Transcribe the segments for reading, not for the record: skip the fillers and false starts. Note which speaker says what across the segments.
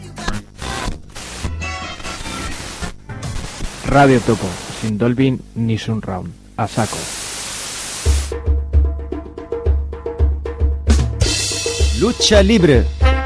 Speaker 1: Radio Topo, sin Dolby ni Surround, a saco.
Speaker 2: Lucha libre.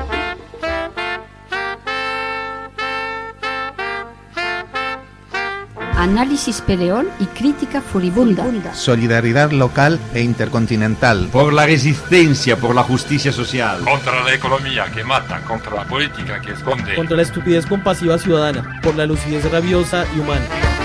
Speaker 3: Análisis peleón y crítica furibunda.
Speaker 4: Solidaridad local e intercontinental.
Speaker 5: Por la resistencia, por la justicia social.
Speaker 6: Contra la economía que mata, contra la política que esconde.
Speaker 7: Contra la estupidez compasiva ciudadana, por la lucidez rabiosa y humana.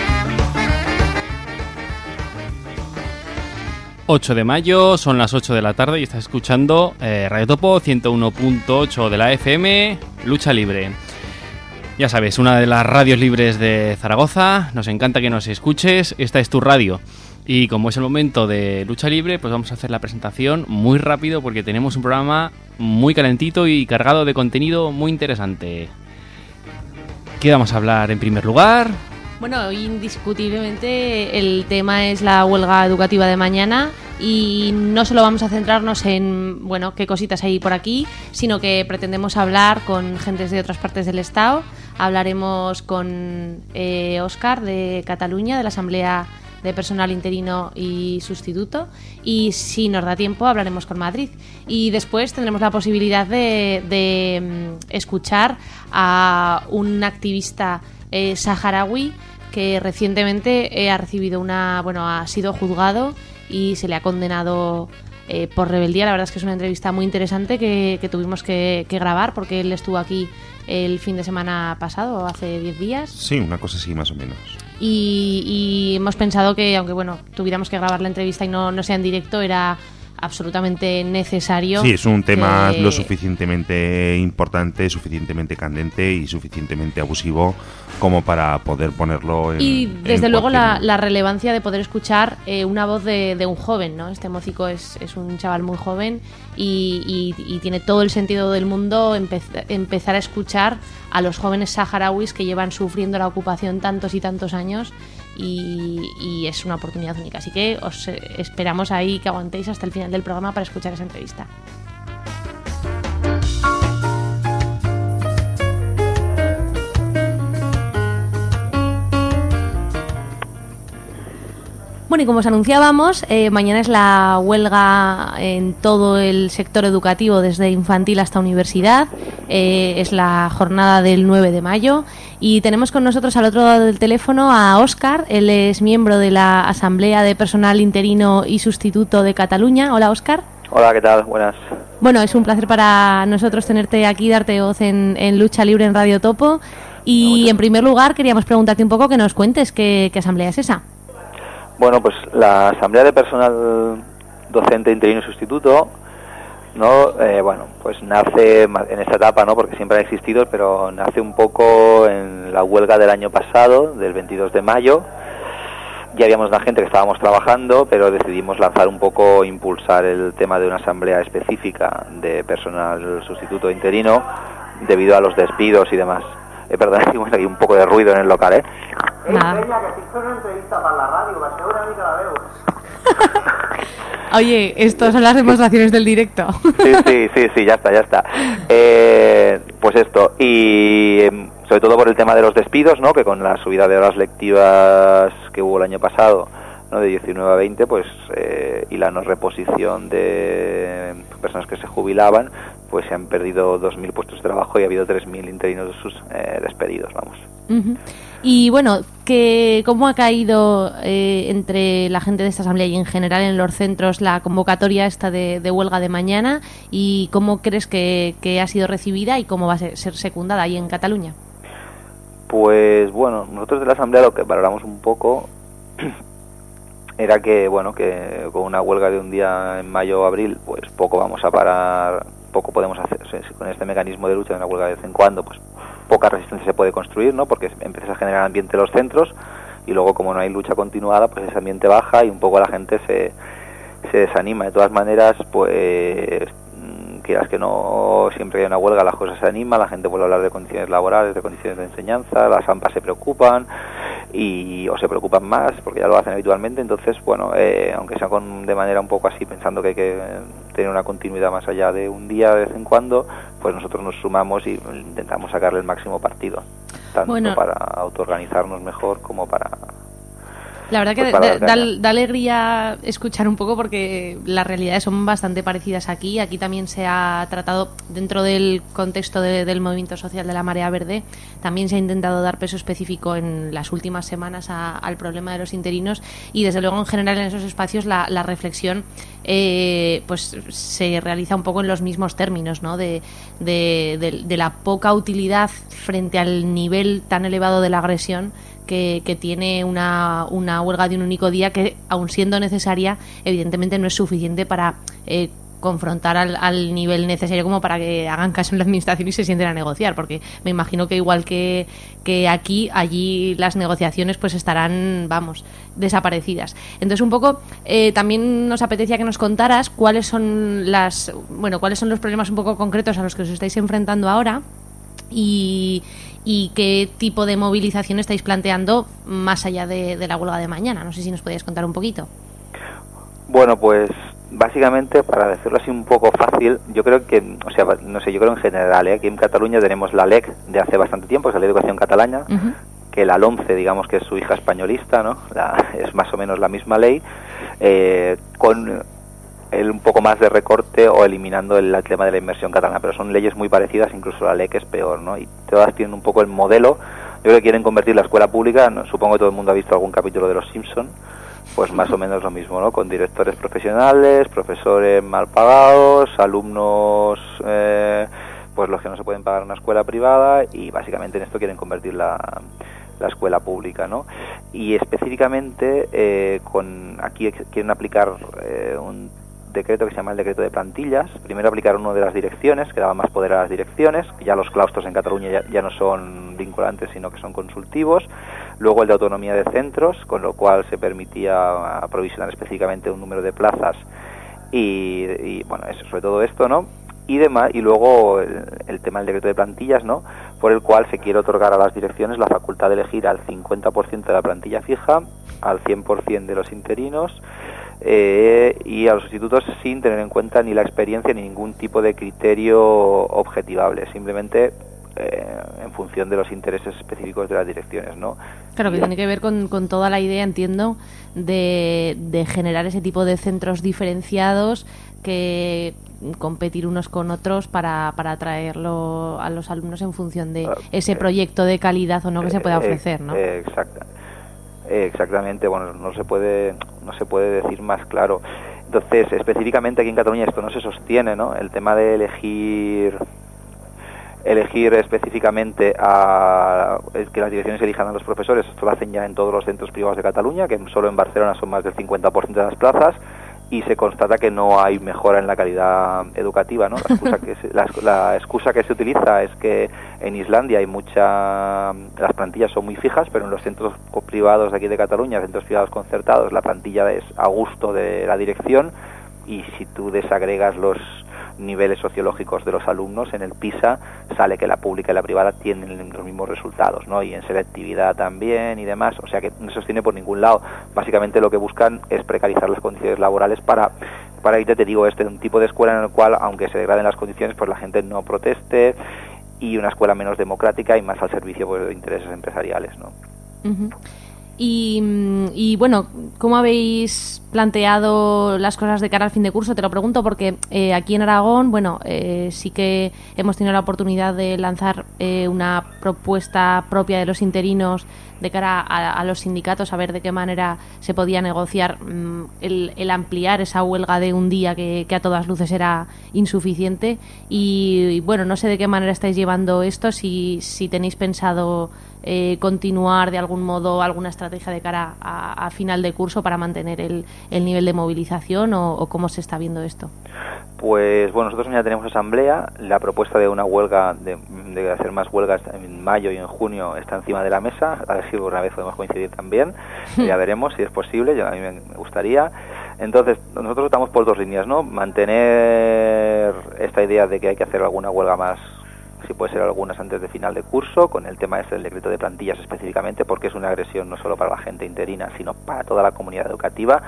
Speaker 8: 8 de mayo, son las 8 de la tarde y estás escuchando Radio Topo 101.8 de la FM, Lucha Libre. Ya sabes, una de las radios libres de Zaragoza, nos encanta que nos escuches, esta es tu radio. Y como es el momento de Lucha Libre, pues vamos a hacer la presentación muy rápido porque tenemos un programa muy calentito y cargado de contenido muy interesante. ¿Qué vamos a hablar en primer lugar?
Speaker 9: Bueno, indiscutiblemente el tema es la huelga educativa de mañana y no solo vamos a centrarnos en, bueno, qué cositas hay por aquí, sino que pretendemos hablar con gentes de otras partes del Estado. Hablaremos con Óscar de Cataluña, de la Asamblea de Personal Interino y Sustituto, y si nos da tiempo hablaremos con Madrid. Y después tendremos la posibilidad de escuchar a un activista saharaui que recientemente ha recibido ha sido juzgado y se le ha condenado por rebeldía. La verdad es que es una entrevista muy interesante que tuvimos que grabar porque él estuvo aquí el fin de semana pasado, hace 10 días.
Speaker 4: Sí, una cosa así más o menos.
Speaker 9: Y hemos pensado que, aunque tuviéramos que grabar la entrevista y no sea en directo, era absolutamente necesario.
Speaker 4: Sí, es un tema lo suficientemente importante, suficientemente candente y suficientemente abusivo como para poder ponerlo en...
Speaker 9: Y desde luego la relevancia de poder escuchar una voz de un joven, ¿no? Este Mócico es un chaval muy joven y tiene todo el sentido del mundo empezar a escuchar a los jóvenes saharauis que llevan sufriendo la ocupación tantos y tantos años. Y es una oportunidad única, así que os esperamos ahí que aguantéis hasta el final del programa para escuchar esa entrevista. Bueno, y como os anunciábamos, mañana es la huelga en todo el sector educativo, desde infantil hasta universidad. Es la jornada del 9 de mayo y tenemos con nosotros al otro lado del teléfono a Óscar. Él es miembro de la Asamblea de Personal Interino y Sustituto de Cataluña. Hola, Óscar.
Speaker 10: Hola, ¿qué tal? Buenas.
Speaker 9: Bueno, es un placer para nosotros tenerte aquí, darte voz en Lucha Libre en Radio Topo. Y en primer lugar queríamos preguntarte un poco que nos cuentes qué asamblea es esa.
Speaker 10: Bueno, pues la Asamblea de Personal Docente Interino y Sustituto, ¿no? Pues nace en esta etapa, ¿no? Porque siempre ha existido, pero nace un poco en la huelga del año pasado, del 22 de mayo. Ya habíamos una gente que estábamos trabajando, pero decidimos lanzar un poco, impulsar el tema de una asamblea específica de personal sustituto interino debido a los despidos y demás. Perdón, bueno, hay un poco de ruido en el local, ¿eh?
Speaker 9: Oye, estas son las demostraciones del directo.
Speaker 10: Sí, ya está. Pues esto, y sobre todo por el tema de los despidos, ¿no? Que con la subida de horas lectivas que hubo el año pasado, ¿no? De 19 a 20, pues y la no reposición de personas que se jubilaban, pues se han perdido 2.000 puestos de trabajo y ha habido 3.000 interinos despedidos, vamos.
Speaker 9: Uh-huh. Y bueno, ¿cómo ha caído entre la gente de esta asamblea y en general en los centros la convocatoria esta de huelga de mañana? ¿Y cómo crees que ha sido recibida y cómo va a ser secundada ahí en Cataluña?
Speaker 10: Pues bueno, nosotros de la asamblea lo que valoramos un poco era que con una huelga de un día en mayo o abril, pues poco vamos a parar, poco podemos hacer. Con este mecanismo de lucha de una huelga de vez en cuando, pues poca resistencia se puede construir, ¿no? Porque empiezas a generar ambiente en los centros y luego, como no hay lucha continuada, pues ese ambiente baja y un poco la gente se desanima. De todas maneras, pues quieras que no, siempre que hay una huelga las cosas se animan, la gente vuelve a hablar de condiciones laborales, de condiciones de enseñanza, las AMPA se preocupan, o se preocupan más porque ya lo hacen habitualmente. Entonces, bueno, aunque sea de manera un poco así, pensando que hay que tener una continuidad más allá de un día de vez en cuando, pues nosotros nos sumamos y intentamos sacarle el máximo partido, tanto para autoorganizarnos mejor como para...
Speaker 9: La verdad que da alegría escuchar un poco, porque las realidades son bastante parecidas aquí. Aquí también se ha tratado, dentro del contexto del movimiento social de la Marea Verde, también se ha intentado dar peso específico en las últimas semanas al problema de los interinos, y desde luego en general en esos espacios la reflexión pues se realiza un poco en los mismos términos, ¿no? De la poca utilidad frente al nivel tan elevado de la agresión que tiene una huelga de un único día, que, aun siendo necesaria, evidentemente no es suficiente para confrontar al nivel necesario como para que hagan caso en la administración y se sienten a negociar, porque me imagino que igual que aquí, allí las negociaciones pues estarán, desaparecidas. Entonces, un poco también nos apetecía que nos contaras cuáles son los problemas un poco concretos a los que os estáis enfrentando ahora, y qué tipo de movilización estáis planteando más allá de la huelga de mañana. No sé si nos podíais contar un poquito.
Speaker 10: Bueno, pues básicamente, para decirlo así un poco fácil, yo creo que, yo creo en general, aquí en Cataluña tenemos la LEC de hace bastante tiempo, que es la Ley de Educación Catalana, que la LOMCE, digamos que es su hija españolista, ¿no? Es más o menos la misma ley, con un poco más de recorte o eliminando el tema de la inmersión catalana, pero son leyes muy parecidas, incluso la LEC es peor, ¿no? Y todas tienen un poco el modelo. Yo creo que quieren convertir la escuela pública, supongo que todo el mundo ha visto algún capítulo de Los Simpson, pues más o menos lo mismo, ¿no? Con directores profesionales, profesores mal pagados, alumnos pues los que no se pueden pagar en una escuela privada, y básicamente en esto quieren convertir la escuela pública, ¿no? Y específicamente aquí quieren aplicar un decreto que se llama el decreto de plantillas. Primero aplicar uno de las direcciones, que daba más poder a las direcciones, que ya los claustros en Cataluña ya no son vinculantes, sino que son consultivos. Luego el de autonomía de centros, con lo cual se permitía aprovisionar específicamente un número de plazas y bueno, eso, sobre todo esto, ¿no? Y demás, y luego el tema del decreto de plantillas, ¿no? Por el cual se quiere otorgar a las direcciones la facultad de elegir al 50% de la plantilla fija, al 100% de los interinos, y a los sustitutos sin tener en cuenta ni la experiencia ni ningún tipo de criterio objetivable, simplemente en función de los intereses específicos de las direcciones, ¿no?
Speaker 9: Claro, que tiene que ver con toda la idea, entiendo, de generar ese tipo de centros diferenciados, que competir unos con otros para atraerlo a los alumnos en función de ese proyecto de calidad o no que se pueda ofrecer, ¿no?
Speaker 10: Exactamente, bueno, no se puede decir más claro. Entonces, específicamente aquí en Cataluña esto no se sostiene, ¿no? El tema de elegir específicamente que las direcciones elijan a los profesores, esto lo hacen ya en todos los centros privados de Cataluña, que solo en Barcelona son más del 50% de las plazas, y se constata que no hay mejora en la calidad educativa, ¿no? La excusa que se utiliza es que en Islandia las plantillas son muy fijas, pero en los centros privados de aquí de Cataluña, centros privados concertados, la plantilla es a gusto de la dirección, y si tú desagregas los niveles sociológicos de los alumnos en el PISA, sale que la pública y la privada tienen los mismos resultados, ¿no? Y en selectividad también y demás, o sea que no se sostiene por ningún lado. Básicamente lo que buscan es precarizar las condiciones laborales para ir, te digo, un tipo de escuela en el cual, aunque se degraden las condiciones, pues la gente no proteste, y una escuela menos democrática y más al servicio, pues, de intereses empresariales, ¿no?
Speaker 9: Uh-huh. Y bueno, ¿cómo habéis planteado las cosas de cara al fin de curso? Te lo pregunto porque aquí en Aragón, bueno, sí que hemos tenido la oportunidad de lanzar una propuesta propia de los interinos de cara a los sindicatos, a ver de qué manera se podía negociar el ampliar esa huelga de un día que a todas luces era insuficiente. Y bueno, no sé de qué manera estáis llevando esto, si tenéis pensado continuar de algún modo alguna estrategia de cara a final de curso para mantener el nivel de movilización, o cómo se está viendo esto.
Speaker 10: Pues bueno, nosotros ya tenemos asamblea. La propuesta de una huelga, de hacer más huelgas en mayo y en junio, está encima de la mesa. A ver si una vez podemos coincidir también. Ya veremos si es posible. A mí me gustaría. Entonces, nosotros estamos por dos líneas, ¿no? Mantener esta idea de que hay que hacer alguna huelga más si puede ser algunas antes de final de curso, con el tema del decreto de plantillas específicamente, porque es una agresión no solo para la gente interina, sino para toda la comunidad educativa.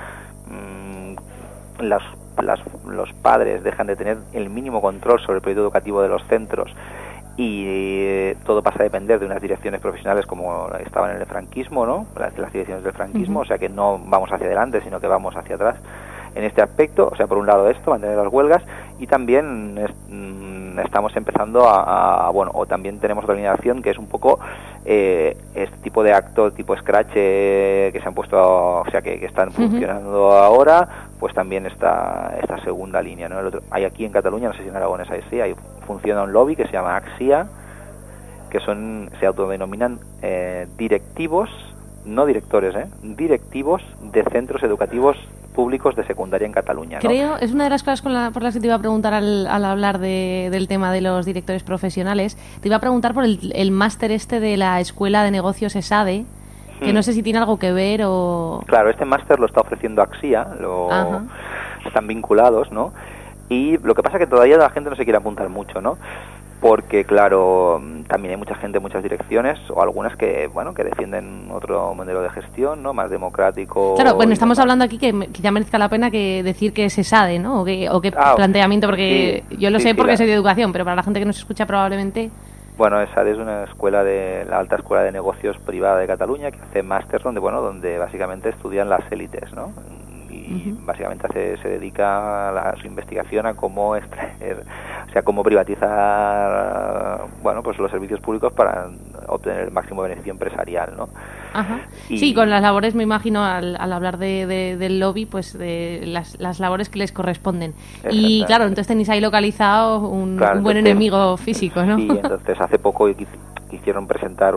Speaker 10: Los padres dejan de tener el mínimo control sobre el proyecto educativo de los centros y todo pasa a depender de unas direcciones profesionales como estaban en el franquismo, ¿no? Las direcciones del franquismo, o sea que no vamos hacia adelante, sino que vamos hacia atrás en este aspecto. O sea, por un lado esto, mantener las huelgas, y también estamos empezando bueno, o también tenemos otra línea de acción que es un poco este tipo de actos tipo Scratch que se han puesto, o sea, que están funcionando ahora, pues también esta segunda línea, ¿no? Hay aquí en Cataluña, no sé si en Aragón es así, funciona un lobby que se llama Axia, que se autodenominan directivos, no directores, directivos de centros educativos públicos de secundaria en Cataluña, ¿no?
Speaker 9: Creo, es una de las cosas por las que te iba a preguntar al hablar del tema de los directores profesionales. Te iba a preguntar por el máster de la Escuela de Negocios ESADE, que no sé si tiene algo que ver o...
Speaker 10: Claro, este máster lo está ofreciendo Axia, están vinculados, ¿no? Y lo que pasa es que todavía la gente no se quiere apuntar mucho, ¿no? Porque, claro, también hay mucha gente, muchas direcciones, o algunas que, bueno, que defienden otro modelo de gestión, ¿no? Más democrático.
Speaker 9: Claro, bueno, estamos hablando aquí que ya merezca la pena que decir que es ESADE, ¿no? O qué planteamiento, porque yo lo sé porque soy de educación, pero para la gente que nos escucha probablemente...
Speaker 10: Bueno, ESADE es una escuela la alta escuela de negocios privada de Cataluña que hace máster donde básicamente estudian las élites, ¿no? Y básicamente se dedica a su investigación a cómo extraer, o sea, cómo privatizar, bueno, pues los servicios públicos para obtener el máximo beneficio empresarial, ¿no?
Speaker 9: Ajá. Sí, con las labores, me imagino, al hablar del lobby, pues de las labores que les corresponden. Y claro, entonces tenéis ahí localizado un buen enemigo físico, ¿no?
Speaker 10: Y entonces hace poco quisieron presentar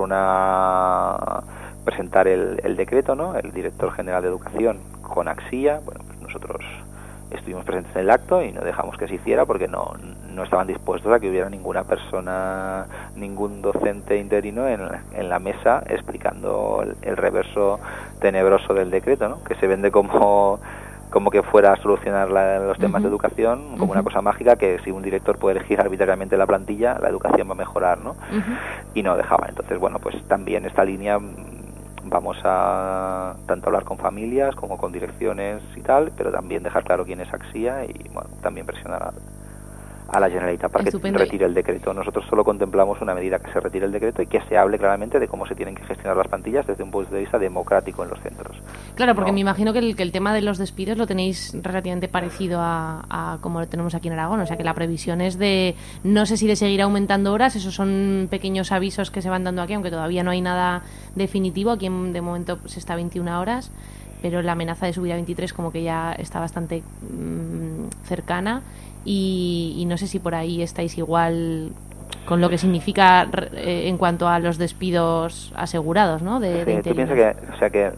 Speaker 10: el decreto, ¿no? El director general de Educación con Axia. Bueno, pues nosotros estuvimos presentes en el acto y no dejamos que se hiciera porque no estaban dispuestos a que hubiera ninguna persona, ningún docente interino en la mesa explicando el reverso tenebroso del decreto, ¿no? Que se vende como que fuera a solucionar los temas de educación, como una cosa mágica, que si un director puede elegir arbitrariamente la plantilla, la educación va a mejorar, ¿no? Y no dejaba. Entonces, bueno, pues también esta línea vamos a tanto hablar con familias como con direcciones y tal, pero también dejar claro quién es Axia y, bueno, también presionar a la Generalitat para que retire el decreto. Nosotros solo contemplamos una medida, que se retire el decreto y que se hable claramente de cómo se tienen que gestionar las plantillas desde un punto de vista democrático en los centros.
Speaker 9: Claro, porque me imagino que el tema de los despidos lo tenéis relativamente parecido a como lo tenemos aquí en Aragón, o sea que la previsión es no sé si de seguir aumentando horas, esos son pequeños avisos que se van dando aquí, aunque todavía no hay nada definitivo, aquí de momento se está a 21 horas, pero la amenaza de subir a 23 como que ya está bastante cercana. Y no sé si por ahí estáis igual con lo que significa en cuanto a los despidos asegurados, ¿no? De
Speaker 10: tú piensas que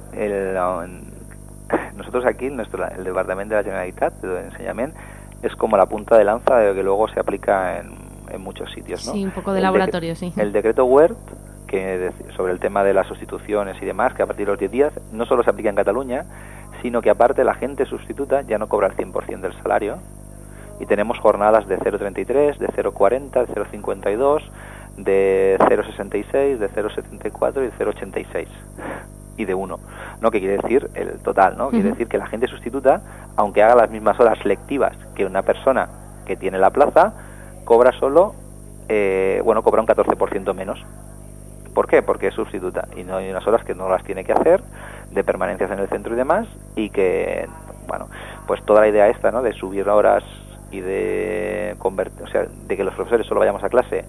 Speaker 10: nosotros aquí, el Departamento de la Generalitat de Enseñament, es como la punta de lanza de lo que luego se aplica en muchos sitios, ¿no?
Speaker 9: Sí, un poco de laboratorio, sí.
Speaker 10: El decreto Wert, sobre el tema de las sustituciones y demás, que a partir de los 10 días no solo se aplica en Cataluña, sino que aparte la gente sustituta ya no cobra el 100% del salario. Y tenemos jornadas de 0,33, de 0,40, de 0,52, de 0,66, de 0,74 y de 0,86. Y de 1, ¿no? Que quiere decir el total, ¿no? Quiere decir que la gente sustituta, aunque haga las mismas horas lectivas que una persona que tiene la plaza, cobra solo, cobra un 14% menos. ¿Por qué? Porque es sustituta y no hay unas horas que no las tiene que hacer, de permanencias en el centro y demás, y que, bueno, pues toda la idea esta, ¿no? De subir horas y de de que los profesores solo vayamos a clase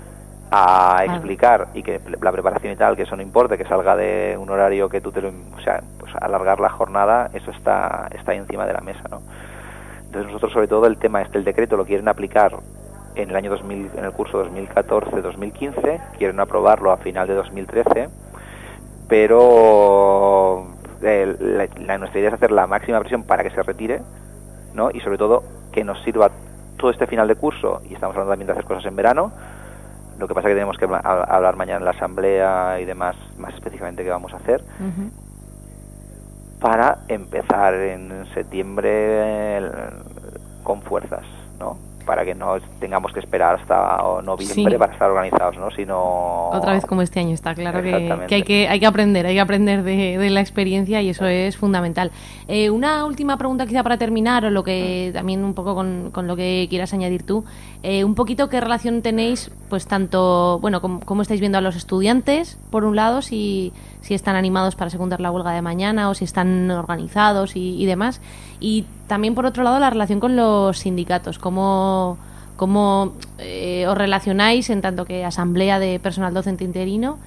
Speaker 10: a explicar y que la preparación y tal, que eso no importe, que salga de un horario que tú pues alargar la jornada, eso está encima de la mesa, ¿no? Entonces nosotros, sobre todo, el tema el decreto lo quieren aplicar en el año 2000, en el curso 2014-2015, quieren aprobarlo a final de 2013, pero nuestra idea es hacer la máxima presión para que se retire, ¿no? Y sobre todo que nos sirva todo este final de curso, y estamos hablando también de hacer cosas en verano. Lo que pasa es que tenemos que hablar mañana en la asamblea y demás, más específicamente qué vamos a hacer, para empezar en septiembre con fuerzas, ¿no? para que no tengamos que esperar hasta noviembre para estar organizados, ¿no? Sino
Speaker 9: otra vez como este año, está claro que hay que aprender de la experiencia, y eso es fundamental. Una última pregunta quizá para terminar, o lo que también un poco con lo que quieras añadir tú, un poquito qué relación tenéis, pues tanto, bueno, cómo estáis viendo a los estudiantes, por un lado, si están animados para secundar la huelga de mañana o si están organizados y demás, y también por otro lado la relación con los sindicatos, cómo os relacionáis en tanto que asamblea de personal docente interino,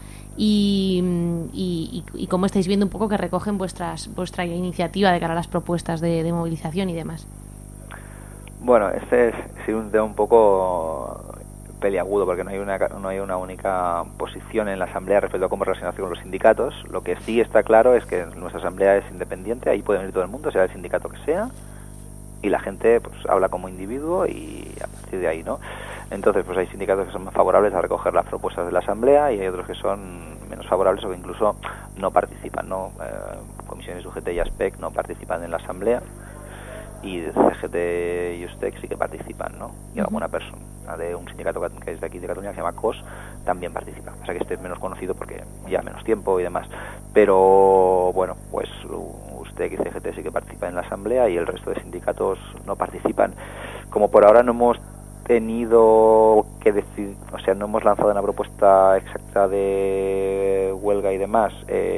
Speaker 9: y cómo estáis viendo un poco que recogen vuestra iniciativa de cara a las propuestas de movilización y demás.
Speaker 10: Bueno, este es un tema un poco peliagudo, porque no hay una única posición en la asamblea respecto a cómo relacionarse con los sindicatos. Lo que sí está claro es que nuestra asamblea es independiente, ahí puede venir todo el mundo, sea el sindicato que sea, y la gente pues habla como individuo, y a partir de ahí, ¿no? Entonces, pues hay sindicatos que son más favorables a recoger las propuestas de la asamblea, y hay otros que son menos favorables o que incluso no participan, ¿no? Comisiones UGT y ASPEC no participan en la asamblea, y CGT y USTEC sí que participan, ¿no? Y alguna persona de un sindicato que es de aquí de Cataluña, que se llama COS, también participa. O sea que este es menos conocido porque ya menos tiempo y demás. Pero bueno, pues USTEC y CGT sí que participan en la asamblea, y el resto de sindicatos no participan. Como por ahora no hemos tenido que decir, o sea, no hemos lanzado una propuesta exacta de huelga y demás,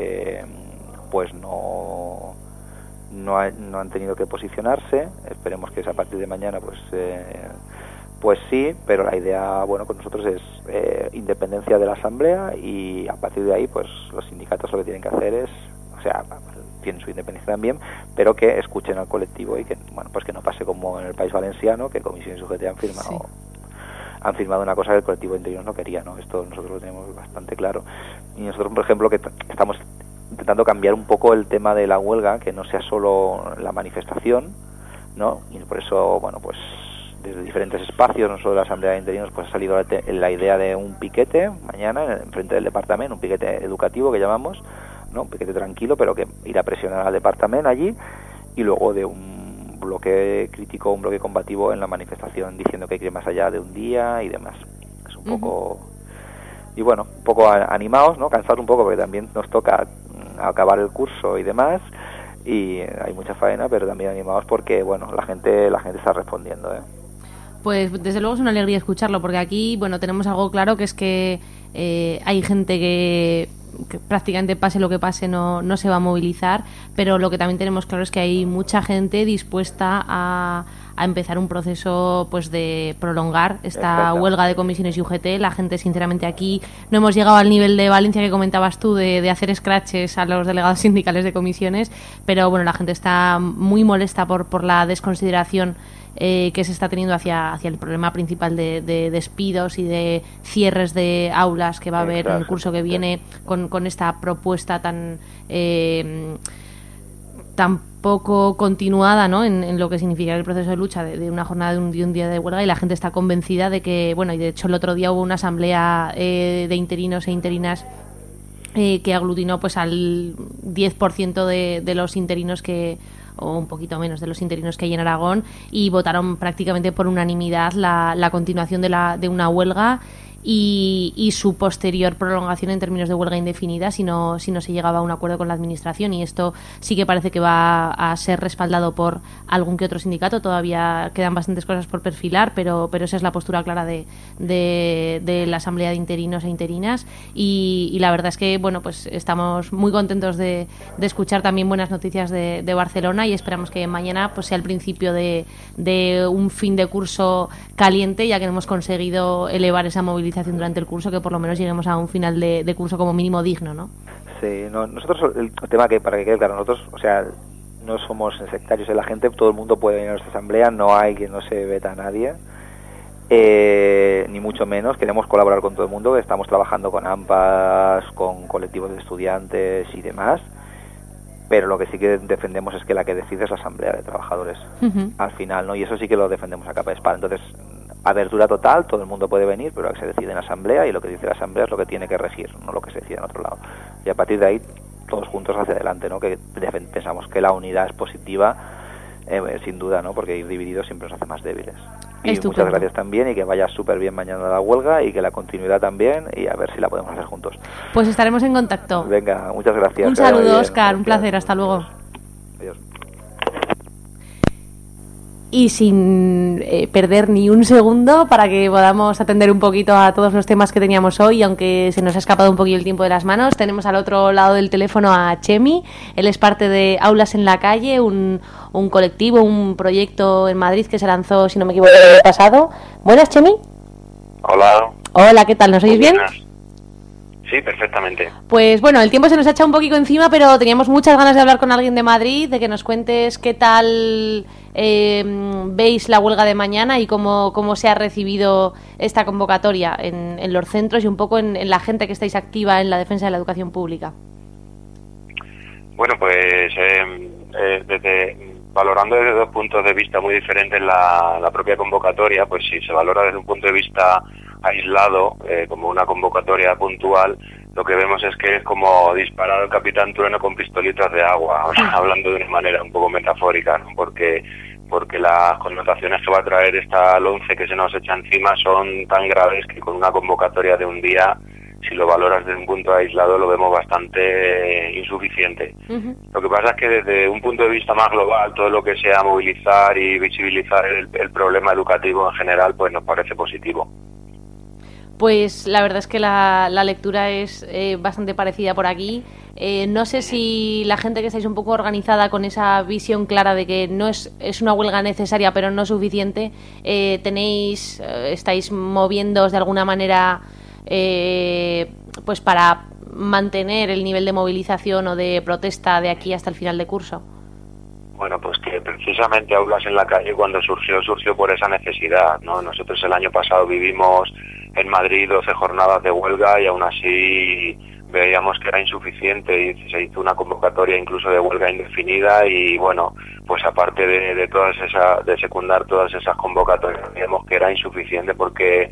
Speaker 10: pues no han tenido que posicionarse. Esperemos que a partir de mañana pues sí, pero la idea, bueno, con nosotros es independencia de la asamblea, y a partir de ahí pues los sindicatos lo que tienen que hacer es, o sea, tienen su independencia también, pero que escuchen al colectivo, y que, bueno, pues que no pase como en el País Valenciano, que comisiones UGT han firmado una cosa que el colectivo interior no quería, ¿no? Esto nosotros lo tenemos bastante claro. Y nosotros, por ejemplo, que estamos intentando cambiar un poco el tema de la huelga, que no sea solo la manifestación, ¿no? Y por eso, bueno, pues desde diferentes espacios, no solo de la Asamblea de Interinos, pues ha salido la idea de un piquete mañana en frente del departamento, un piquete educativo que llamamos, ¿no? Un piquete tranquilo, pero que irá a presionar al departamento allí, y luego de un bloque crítico, un bloque combativo en la manifestación, diciendo que hay que ir más allá de un día y demás. Es un poco... Y bueno, un poco animados, ¿no? Cansados un poco, porque también nos toca acabar el curso y demás, y hay mucha faena, pero también animados porque, bueno, la gente está respondiendo, ¿eh?
Speaker 9: Pues desde luego es una alegría escucharlo, porque aquí, bueno, tenemos algo claro, que es que hay gente que prácticamente pase lo que pase no se va a movilizar, pero lo que también tenemos claro es que hay mucha gente dispuesta a empezar un proceso pues de prolongar esta huelga de comisiones y UGT. La gente, sinceramente, aquí no hemos llegado al nivel de Valencia que comentabas tú, de hacer scratches a los delegados sindicales de comisiones, pero bueno, la gente está muy molesta por la desconsideración que se está teniendo hacia el problema principal de despidos y de cierres de aulas que va a haber en el curso que viene, con esta propuesta tan poco continuada, ¿no? En lo que significa el proceso de lucha de una jornada de un día de huelga, y la gente está convencida de que, bueno, y de hecho el otro día hubo una asamblea de interinos e interinas que aglutinó pues al 10% de los interinos o un poquito menos de los interinos que hay en Aragón, y votaron prácticamente por unanimidad la continuación de una huelga y su posterior prolongación en términos de huelga indefinida si no se llegaba a un acuerdo con la administración. Y esto sí que parece que va a ser respaldado por algún que otro sindicato. Todavía quedan bastantes cosas por perfilar, pero esa es la postura clara de la Asamblea de Interinos e Interinas, y la verdad es que, bueno, pues estamos muy contentos de escuchar también buenas noticias de Barcelona, y esperamos que mañana pues sea el principio de un fin de curso caliente, ya que hemos conseguido elevar esa movilización durante el curso, que por lo menos lleguemos a un final de curso como mínimo digno, ¿no?
Speaker 10: Sí, nosotros, el tema que, para que quede claro, nosotros, o sea, no somos sectarios en la gente, todo el mundo puede venir a nuestra asamblea, no hay que no se veta a nadie, ni mucho menos, queremos colaborar con todo el mundo, estamos trabajando con AMPAs, con colectivos de estudiantes y demás, pero lo que sí que defendemos es que la que decide es la asamblea de trabajadores, al final, ¿no? Y eso sí que lo defendemos a capa y espada. Entonces, abertura total, todo el mundo puede venir, pero lo que se decide en asamblea, y lo que dice la asamblea es lo que tiene que regir, no lo que se decide en otro lado. Y a partir de ahí, todos juntos hacia adelante, ¿no? Que pensamos que la unidad es positiva, sin duda, ¿no? Porque ir divididos siempre nos hace más débiles. Y muchas gracias también, y que vaya súper bien mañana la huelga y que la continuidad también, y a ver si la podemos hacer juntos.
Speaker 9: Pues estaremos en contacto.
Speaker 10: Venga, muchas gracias.
Speaker 9: Un saludo, Óscar, un placer, hasta luego.
Speaker 10: Adiós.
Speaker 9: Y sin perder ni un segundo para que podamos atender un poquito a todos los temas que teníamos hoy, aunque se nos ha escapado un poquillo el tiempo de las manos, tenemos al otro lado del teléfono a Chemi. Él es parte de Aulas en la Calle, un colectivo, un proyecto en Madrid que se lanzó, si no me equivoco, el año pasado. Buenas, Chemi.
Speaker 11: Hola.
Speaker 9: Hola, ¿qué tal? ¿Nos oís bien?
Speaker 11: Sí, perfectamente.
Speaker 9: Pues bueno, el tiempo se nos ha echado un poquito encima, pero teníamos muchas ganas de hablar con alguien de Madrid, de que nos cuentes qué tal veis la huelga de mañana y cómo se ha recibido esta convocatoria en los centros y un poco en la gente que estáis activa en la defensa de la educación pública.
Speaker 11: Bueno, pues valorando desde dos puntos de vista muy diferentes la propia convocatoria, pues si se valora desde un punto de vista aislado, como una convocatoria puntual, lo que vemos es que es como disparar al Capitán Trueno con pistolitas de agua, hablando de una manera un poco metafórica, ¿no? Porque las connotaciones que va a traer esta LOMCE que se nos echa encima son tan graves que con una convocatoria de un día, si lo valoras desde un punto aislado, lo vemos bastante insuficiente. Lo que pasa es que desde un punto de vista más global, todo lo que sea movilizar y visibilizar el problema educativo en general, pues nos parece positivo.
Speaker 9: Pues la verdad es que la lectura es bastante parecida por aquí. No sé si la gente que estáis un poco organizada con esa visión clara de que no es una huelga necesaria pero no suficiente, estáis moviéndoos de alguna manera pues para mantener el nivel de movilización o de protesta de aquí hasta el final de curso.
Speaker 11: Bueno, pues que precisamente Aulas en la Calle cuando surgió por esa necesidad, ¿no? Nosotros el año pasado vivimos en Madrid 12 jornadas de huelga y aún así veíamos que era insuficiente y se hizo una convocatoria incluso de huelga indefinida y bueno, pues aparte de secundar todas esas convocatorias, veíamos que era insuficiente porque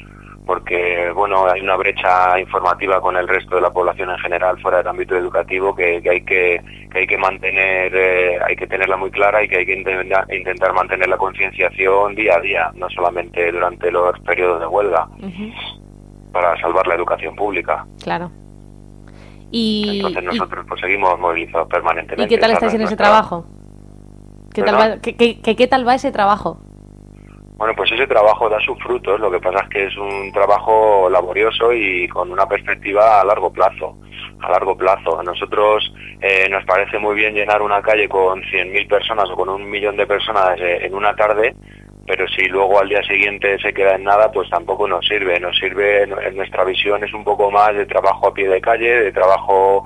Speaker 11: bueno, hay una brecha informativa con el resto de la población en general fuera del ámbito educativo que hay que mantener, hay que tenerla muy clara y que hay que intentar mantener la concienciación día a día, no solamente durante los periodos de huelga, para salvar la educación pública.
Speaker 9: Claro.
Speaker 11: Entonces nosotros pues seguimos movilizados permanentemente.
Speaker 9: ¿Y qué tal estáis en ese trabajo? ¿Qué tal va ese trabajo?
Speaker 11: Bueno, pues ese trabajo da sus frutos, lo que pasa es que es un trabajo laborioso y con una perspectiva a largo plazo. A nosotros nos parece muy bien llenar una calle con 100.000 personas o con 1 millón de personas en una tarde, pero si luego al día siguiente se queda en nada, pues tampoco nos sirve. En nuestra visión es un poco más de trabajo a pie de calle, de trabajo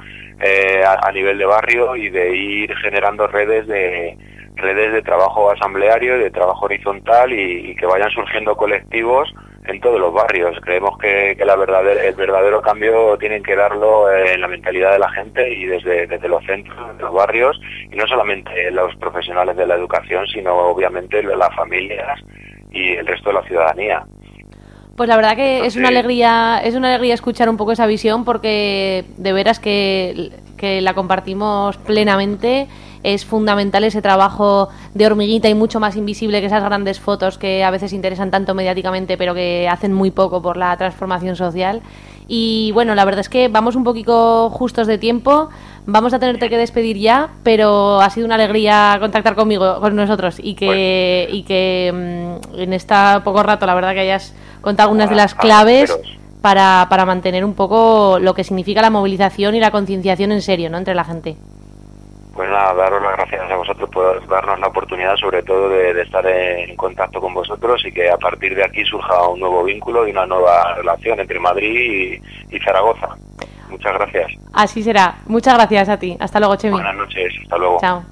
Speaker 11: a nivel de barrio y de ir generando redes de trabajo asambleario, de trabajo horizontal y que vayan surgiendo colectivos en todos los barrios. Creemos que el verdadero cambio tienen que darlo en la mentalidad de la gente y desde los centros, de los barrios, y no solamente los profesionales de la educación, sino obviamente las familias y el resto de la ciudadanía.
Speaker 9: Pues la verdad que es una alegría escuchar un poco esa visión porque de veras que la compartimos plenamente. Es fundamental ese trabajo de hormiguita y mucho más invisible que esas grandes fotos que a veces interesan tanto mediáticamente pero que hacen muy poco por la transformación social. Y bueno, la verdad es que vamos un poquito justos de tiempo, vamos a tenerte que despedir ya, pero ha sido una alegría contactar con nosotros y que en este poco rato la verdad que hayas contado algunas de las claves para mantener un poco lo que significa la movilización y la concienciación en serio, ¿no?, entre la gente.
Speaker 11: Pues nada, daros las gracias a vosotros por darnos la oportunidad, sobre todo de estar en contacto con vosotros y que a partir de aquí surja un nuevo vínculo y una nueva relación entre Madrid y Zaragoza. Muchas gracias.
Speaker 9: Así será. Muchas gracias a ti. Hasta luego, Chemi.
Speaker 11: Buenas noches. Hasta luego.
Speaker 9: Chao.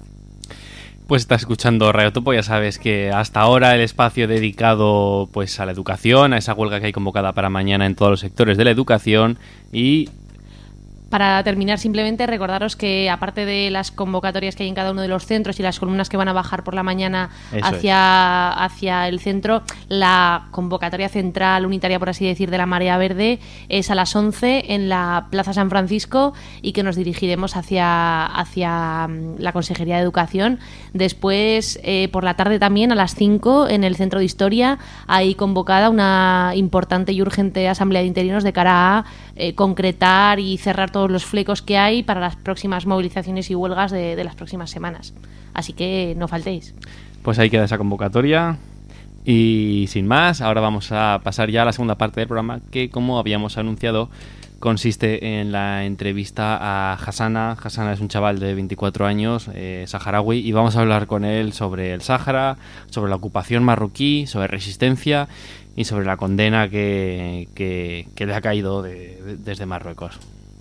Speaker 8: Pues estás escuchando Radio Topo, ya sabes que hasta ahora el espacio dedicado pues a la educación, a esa huelga que hay convocada para mañana en todos los sectores de la educación y...
Speaker 9: Para terminar, simplemente recordaros que aparte de las convocatorias que hay en cada uno de los centros y las columnas que van a bajar por la mañana hacia el centro, la convocatoria central unitaria, por así decir, de la Marea Verde es a las 11 en la Plaza San Francisco, y que nos dirigiremos hacia la Consejería de Educación. Después, por la tarde también, a las 5 en el Centro de Historia, hay convocada una importante y urgente asamblea de interinos de cara a concretar y cerrar todos los flecos que hay para las próximas movilizaciones y huelgas de las próximas semanas. Así que no faltéis.
Speaker 8: Pues ahí queda esa convocatoria. Y sin más, ahora vamos a pasar ya a la segunda parte del programa, que, como habíamos anunciado, consiste en la entrevista a Hasana. Hasana es un chaval de 24 años, saharaui, y vamos a hablar con él sobre el Sáhara, sobre la ocupación marroquí, sobre resistencia y sobre la condena que le ha caído desde Marruecos.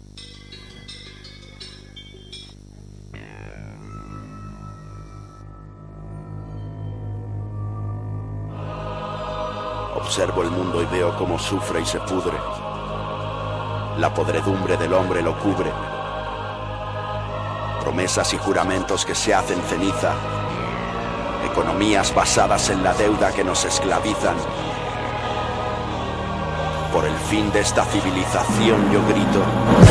Speaker 12: Observo el mundo y veo cómo sufre y se pudre. La podredumbre del hombre lo cubre. Promesas y juramentos que se hacen ceniza. Economías basadas en la deuda que nos esclavizan. Por el fin de esta civilización yo grito.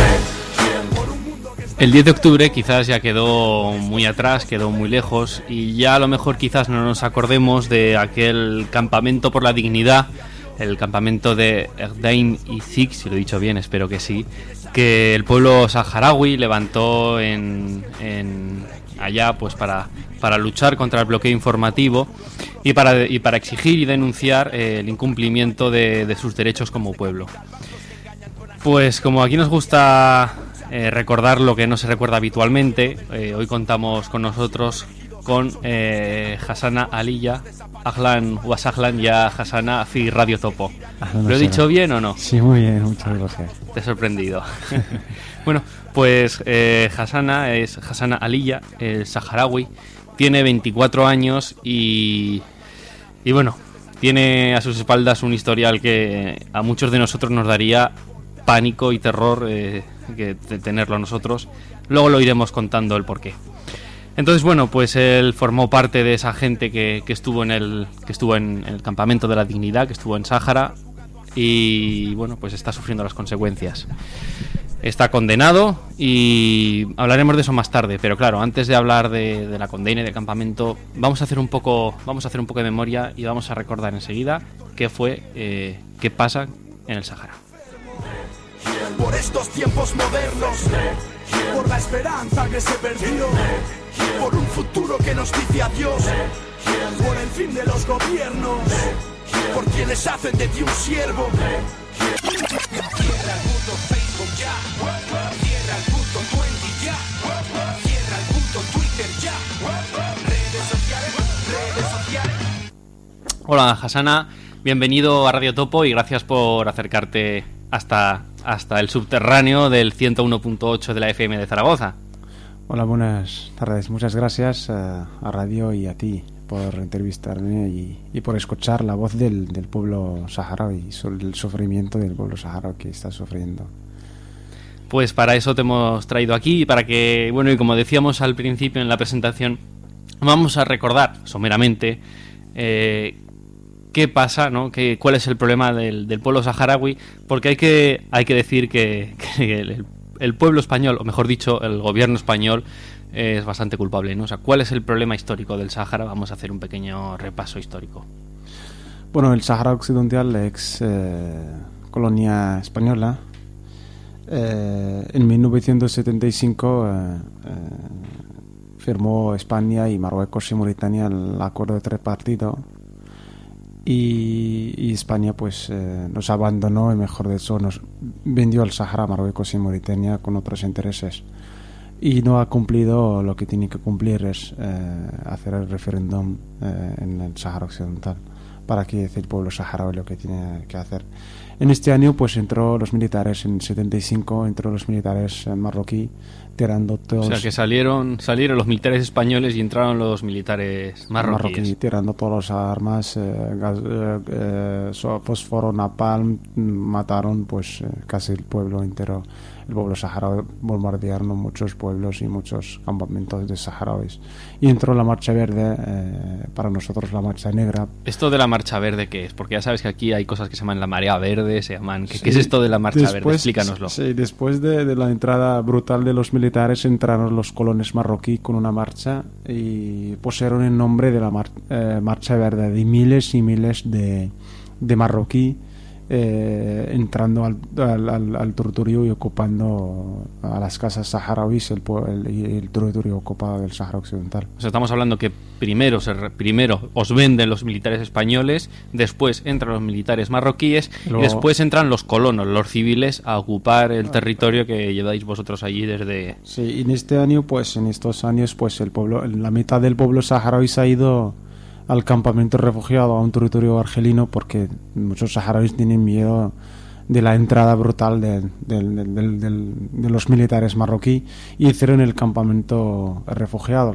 Speaker 8: El 10 de octubre quizás ya quedó muy atrás, quedó muy lejos, y ya a lo mejor quizás no nos acordemos de aquel campamento por la dignidad, el campamento de Erdeim y Zik, si lo he dicho bien, espero que sí, que el pueblo saharaui levantó allá pues para luchar contra el bloqueo informativo y para exigir y denunciar el incumplimiento de sus derechos como pueblo. Pues como aquí nos gusta recordar lo que no se recuerda habitualmente, hoy contamos con nosotros con Hasana Aliya. Ahlan wa sahlan ya Hasana fi Radio Topo. ¿Lo he dicho bien o no?
Speaker 13: Sí, muy bien, muchas gracias.
Speaker 8: Te he sorprendido. Bueno, pues Hasana es Hasana Aliya, el saharaui, tiene 24 años y bueno, tiene a sus espaldas un historial que a muchos de nosotros nos daría pánico y terror que tenerlo nosotros. Luego lo iremos contando el porqué. Entonces, bueno, pues él formó parte de esa gente que estuvo en el campamento de la dignidad, que estuvo en Sáhara, y bueno, pues está sufriendo las consecuencias. Está condenado y hablaremos de eso más tarde, pero claro, antes de hablar de la condena y del campamento, vamos a hacer un poco de memoria y vamos a recordar enseguida qué pasa en el Sáhara.
Speaker 14: Por estos tiempos modernos, por la esperanza que se perdió, por un futuro que nos dice adiós, por el fin de los gobiernos, por quienes hacen de ti un siervo. Cierra el puto Facebook ya, cierra el puto 20 ya, cierra el puto Twitter ya, redes sociales.
Speaker 8: Hola Hasana, bienvenido a Radio Topo y gracias por acercarte hasta el subterráneo del 101.8 de la FM de Zaragoza.
Speaker 13: Hola, buenas tardes. Muchas gracias a Radio y a ti por entrevistarme y por escuchar la voz del pueblo saharaui sobre el sufrimiento del pueblo saharaui que está sufriendo.
Speaker 8: Pues para eso te hemos traído aquí, para que, bueno, y como decíamos al principio en la presentación, vamos a recordar someramente qué pasa, ¿no? Cuál es el problema del pueblo saharaui, porque hay que decir que el pueblo español, o mejor dicho, el gobierno español es bastante culpable, ¿no? O sea, ¿cuál es el problema histórico del Sáhara? Vamos a hacer un pequeño repaso histórico.
Speaker 13: Bueno, el Sáhara Occidental, ex colonia española, en 1975 firmó España y Marruecos y Mauritania el acuerdo de tripartito. Y España pues nos abandonó y mejor dicho nos vendió al Sáhara a Marruecos y Mauritania con otros intereses y no ha cumplido lo que tiene que cumplir, es hacer el referéndum en el Sáhara Occidental para que el pueblo saharaui lo que tiene que hacer. En este año pues entró los militares, en 75 entró los militares marroquí tirando todos...
Speaker 8: O sea que salieron los militares españoles y entraron los militares marroquíes.
Speaker 13: Tirando todas las armas, fósforo, napalm, mataron pues casi el pueblo entero. El pueblo saharaui, bombardearon muchos pueblos y muchos campamentos de saharauis. Y entró la Marcha Verde, para nosotros la Marcha Negra.
Speaker 8: ¿Esto de la Marcha Verde qué es? Porque ya sabes que aquí hay cosas que se llaman la Marea Verde, se llaman... ¿Qué es esto de la Marcha Verde? Explícanoslo.
Speaker 13: Sí, después de la entrada brutal de los militares, entraron los colonos marroquíes con una marcha y pusieron el nombre de la Marcha Verde, de miles y miles de marroquíes entrando al territorio y ocupando a las casas saharauis el territorio ocupado del Sahara Occidental.
Speaker 8: O sea, estamos hablando que primero os venden los militares españoles, después entran los militares marroquíes y después entran los colonos, los civiles, a ocupar el territorio que lleváis vosotros allí desde...
Speaker 13: Sí, y en estos años, la mitad del pueblo saharaui se ha ido al campamento refugiado, a un territorio argelino, porque muchos saharauis tienen miedo de la entrada brutal de los militares marroquíes y hicieron el campamento refugiado,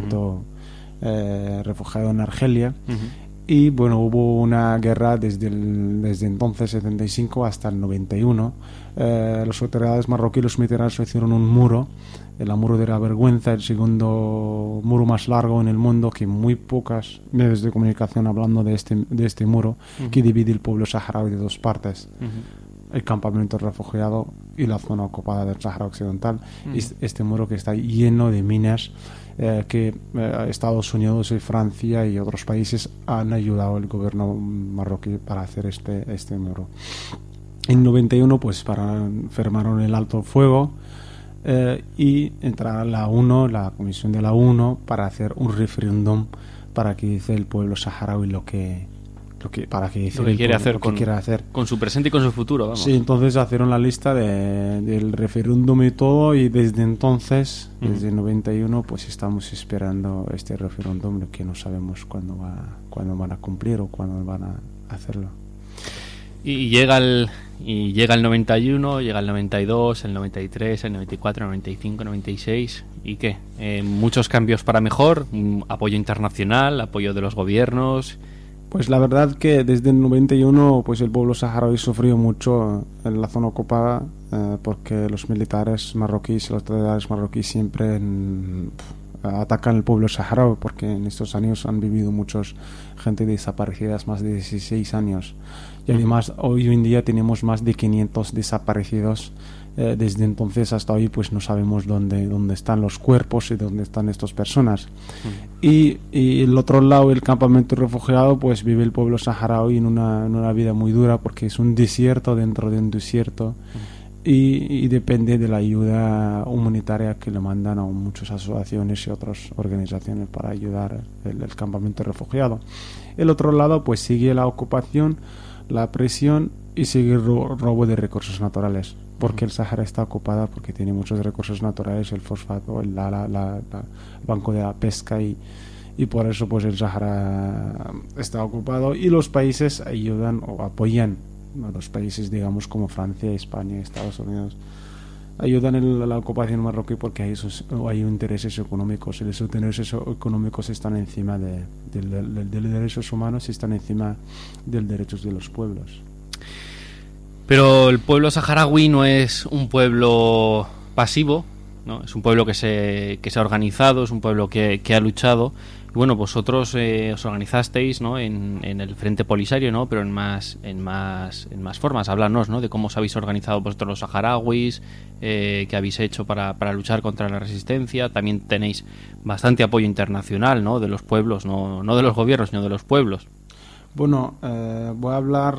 Speaker 13: refugiado en Argelia. Y bueno, hubo una guerra desde entonces, 75 hasta el 91. Las autoridades marroquíes, los militares, hicieron un muro, el muro de la vergüenza, el segundo muro más largo en el mundo, que muy pocas medios de comunicación hablando de este muro, que divide el pueblo saharaui de dos partes. El campamento refugiado y la zona ocupada del Sahara Occidental. Este muro que está lleno de minas, que Estados Unidos y Francia y otros países han ayudado al gobierno marroquí para hacer este muro. En 91 pues firmaron el alto fuego y entrará la comisión de la ONU para hacer un referéndum para que dice el pueblo saharaui lo que quiere hacer
Speaker 8: con su presente y con su futuro, vamos.
Speaker 13: Sí, entonces hicieron la lista del referéndum y todo, y desde entonces, desde el 91, pues estamos esperando este referéndum, que no sabemos cuándo van a cumplir o cuándo van a hacerlo.
Speaker 8: Y llega el 91, llega el 92, el 93, el 94, el 95, el 96. ¿Y qué? Muchos cambios para mejor, apoyo internacional, apoyo de los gobiernos.
Speaker 13: Pues la verdad que desde el 91 pues el pueblo saharaui sufrió mucho en la zona ocupada, porque los militares marroquíes y las autoridades marroquíes siempre atacan al pueblo saharaui, porque en estos años han vivido muchos gente desaparecidas, más de 16 años. Y además hoy en día tenemos más de 500 desaparecidos. Desde entonces hasta hoy pues no sabemos dónde están los cuerpos y dónde están estas personas. Y el otro lado, el campamento refugiado, pues vive el pueblo saharaui en una vida muy dura, porque es un desierto dentro de un desierto. Y depende de la ayuda humanitaria que le mandan a muchas asociaciones y otras organizaciones para ayudar el campamento refugiado. El otro lado pues sigue la ocupación, la presión y sigue el robo de recursos naturales, porque el Sahara está ocupada porque tiene muchos recursos naturales, el fosfato, el banco de la pesca, y por eso pues el Sahara está ocupado, y los países ayudan o apoyan, los países digamos como Francia, España, Estados Unidos, ayudan en la ocupación marroquí porque hay intereses económicos, y los intereses económicos están encima de derechos humanos y están encima de los derechos de los pueblos.
Speaker 8: Pero el pueblo saharaui no es un pueblo pasivo, ¿no? Es un pueblo que se ha organizado, es un pueblo que ha luchado. Y bueno, vosotros os organizasteis, ¿no? en el Frente Polisario, ¿no? Pero en más formas. Háblanos, ¿no? De cómo os habéis organizado vosotros los saharauis, qué habéis hecho para luchar contra la resistencia. También tenéis bastante apoyo internacional, ¿no? De los pueblos, no de los gobiernos, sino de los pueblos.
Speaker 13: Bueno, voy a hablar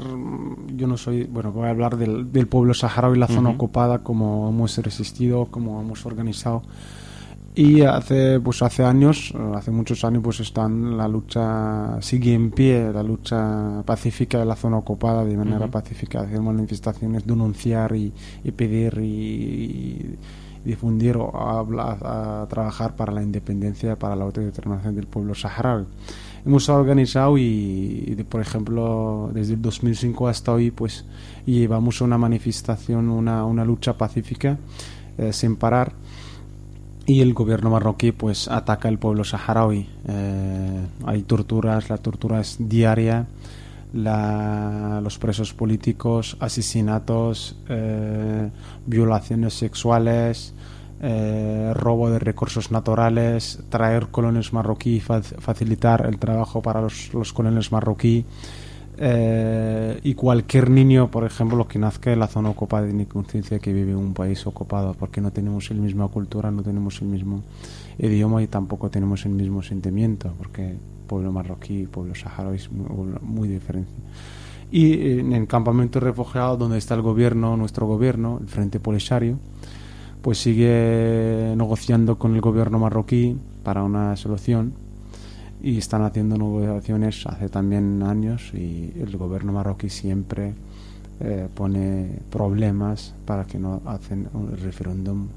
Speaker 13: del pueblo saharaui, la zona ocupada, cómo hemos resistido, cómo hemos organizado. Y hace muchos años, pues la lucha sigue en pie, la lucha pacífica de la zona ocupada, de manera pacífica, hacer manifestaciones, denunciar y pedir y difundir o a trabajar para la independencia, para la autodeterminación del pueblo saharaui. hemos organizado por ejemplo, desde el 2005 hasta hoy, pues llevamos una manifestación, una lucha pacífica sin parar, y el gobierno marroquí pues ataca al pueblo saharaui. Hay torturas, la tortura es diaria, los presos políticos, asesinatos, violaciones sexuales, robo de recursos naturales, traer colonos marroquí, facilitar el trabajo para los colonos marroquí, y cualquier niño, por ejemplo, que nazca en la zona ocupada, tiene conciencia que vive en un país ocupado, porque no tenemos la misma cultura, no tenemos el mismo idioma y tampoco tenemos el mismo sentimiento, porque pueblo marroquí, pueblo saharaui es muy diferente. Y en el campamento de refugiados, donde está el gobierno, nuestro gobierno, el Frente Polisario, pues sigue negociando con el gobierno marroquí para una solución, y están haciendo negociaciones hace también años, y el gobierno marroquí siempre pone problemas para que no hacen un referéndum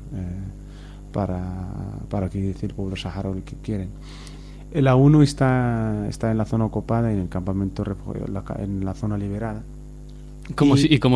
Speaker 13: para que dice el pueblo saharaui que quieren. La ONU está en la zona ocupada, en el campamento en la zona liberada.
Speaker 8: Como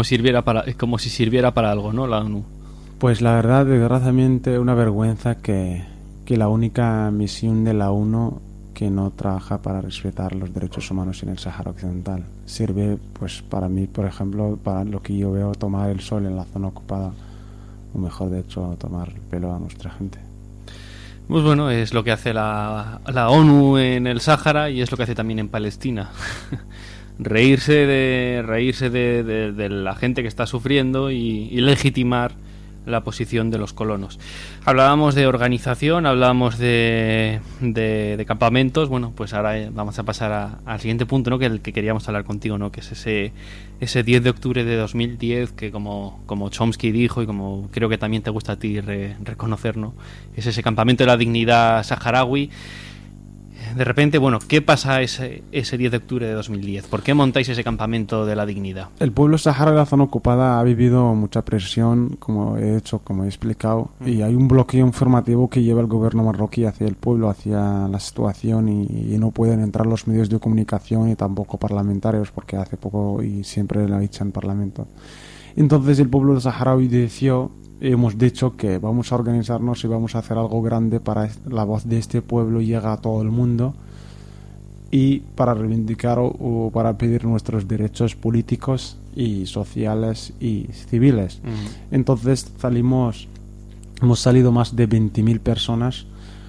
Speaker 8: si sirviera para algo, ¿no? La ONU.
Speaker 13: Pues la verdad, desgraciadamente, una vergüenza que la única misión de la ONU que no trabaja para respetar los derechos humanos en el Sáhara Occidental. Sirve, pues para mí, por ejemplo, para lo que yo veo, tomar el sol en la zona ocupada, o mejor de hecho, tomar el pelo a nuestra gente.
Speaker 8: Pues bueno, es lo que hace la ONU en el Sáhara, y es lo que hace también en Palestina. reírse de la gente que está sufriendo y legitimar la posición de los colonos. Hablábamos de organización, hablábamos de campamentos. Bueno, pues ahora vamos a pasar al siguiente punto, ¿no? Que el que queríamos hablar contigo, ¿no? Que es ese 10 de octubre de 2010, que como Chomsky dijo, y como creo que también te gusta a ti reconocer, ¿no? Es ese campamento de la dignidad saharaui. De repente, bueno, ¿qué pasa ese 10 de octubre de 2010? ¿Por qué montáis ese campamento de la dignidad?
Speaker 13: El pueblo saharaui de la zona ocupada ha vivido mucha presión, como he explicado, y hay un bloqueo informativo que lleva el gobierno marroquí hacia el pueblo, hacia la situación, y no pueden entrar los medios de comunicación y tampoco parlamentarios, porque hace poco y siempre la echan parlamento. Entonces el pueblo saharaui hemos dicho que vamos a organizarnos y vamos a hacer algo grande para la voz de este pueblo llegue a todo el mundo, y para reivindicar o para pedir nuestros derechos políticos y sociales y civiles. Entonces hemos salido más de 20.000 personas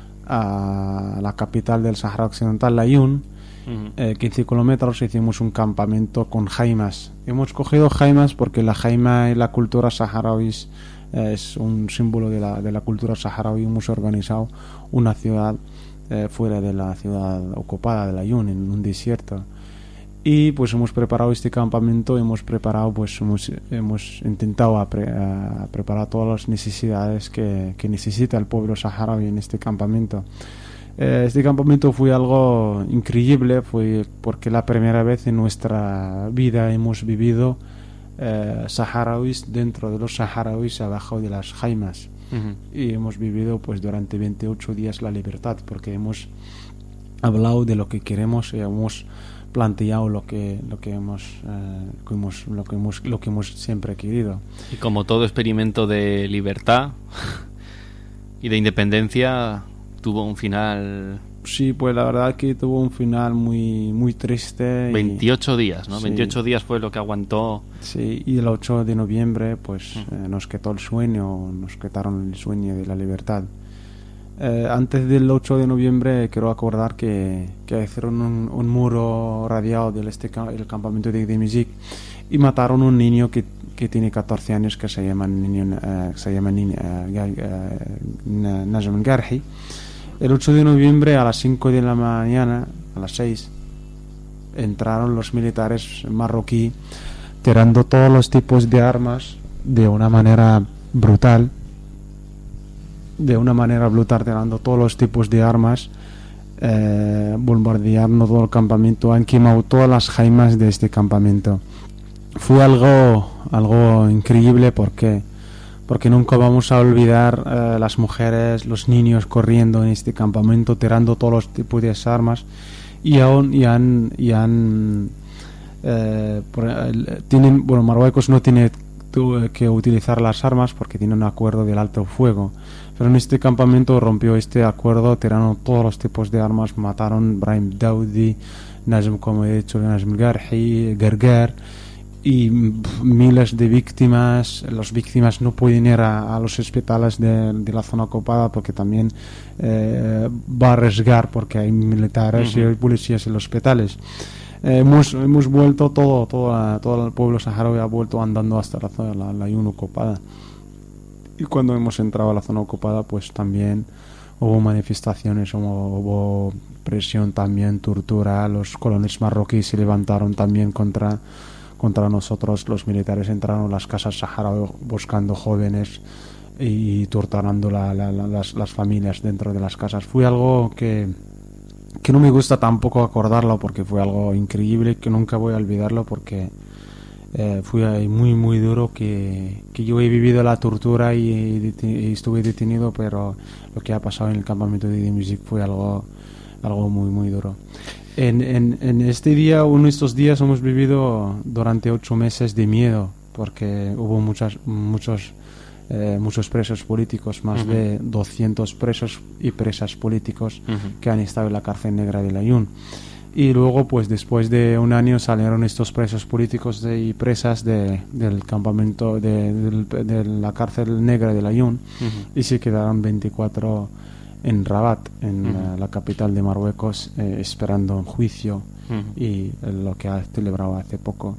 Speaker 13: a la capital del Sáhara Occidental, Laayoune. 15 kilómetros, hicimos un campamento con jaimas. Hemos cogido jaimas porque la jaima y la cultura saharaui es un símbolo de la cultura saharaui. Hemos organizado una ciudad fuera de la ciudad ocupada de Laayoune, en un desierto, y pues hemos preparado este campamento. Hemos intentado preparar todas las necesidades que necesita el pueblo saharaui en este campamento. Este campamento fue algo increíble, fue porque la primera vez en nuestra vida hemos vivido saharauis dentro de los saharauis, abajo de las jaimas. Y hemos vivido pues durante 28 días la libertad, porque hemos hablado de lo que queremos y hemos planteado lo que hemos siempre querido.
Speaker 8: Y como todo experimento de libertad y de independencia, tuvo un final.
Speaker 13: Sí, pues la verdad que tuvo un final muy triste.
Speaker 8: 28 días, ¿no?
Speaker 13: Sí.
Speaker 8: 28 días fue lo que aguantó.
Speaker 13: Sí, y el 8 de noviembre pues nos quitaron el sueño de la libertad. Antes del 8 de noviembre quiero acordar que hicieron un muro radiado del campamento de Demizik, y mataron a un niño que tiene 14 años, que se llama Najm Garhi. El 8 de noviembre a las 5 de la mañana, a las 6, entraron los militares marroquí tirando todos los tipos de armas de una manera brutal, tirando todos los tipos de armas, bombardeando todo el campamento, han quemado todas las jaimas de este campamento. Fue algo increíble porque nunca vamos a olvidar las mujeres, los niños corriendo en este campamento, tirando todos los tipos de armas, Bueno, Marruecos no tiene que utilizar las armas porque tiene un acuerdo del alto fuego, pero en este campamento rompió este acuerdo, tiraron todos los tipos de armas, mataron Brahim Daoudi, Najm, como he dicho, Najm Garhi, Gerger, y miles de víctimas. Las víctimas no pueden ir a los hospitales de la zona ocupada porque también va a arriesgar porque hay militares y hay policías en los hospitales. Hemos vuelto, todo el pueblo saharaui ha vuelto andando hasta la zona, la Ayun ocupada. Y cuando hemos entrado a la zona ocupada, pues también hubo manifestaciones, hubo presión también, tortura. Los colonos marroquíes se levantaron también contra nosotros. Los militares entraron a las casas saharaui buscando jóvenes y torturando las familias dentro de las casas. Fue algo que no me gusta tampoco acordarlo porque fue algo increíble, que nunca voy a olvidarlo porque fue muy muy duro, que yo he vivido la tortura y estuve detenido, pero lo que ha pasado en el campamento de Music fue algo muy muy duro. En este día, uno de estos días, hemos vivido durante 8 meses de miedo porque hubo muchos presos políticos, más de 200 presos y presas políticos que han estado en la cárcel negra de Ayun. Y luego, pues después de un año, salieron estos presos políticos y presas del campamento de la cárcel negra de Ayun y se quedaron 24 en Rabat, en la capital de Marruecos, esperando un juicio y lo que ha celebrado hace poco.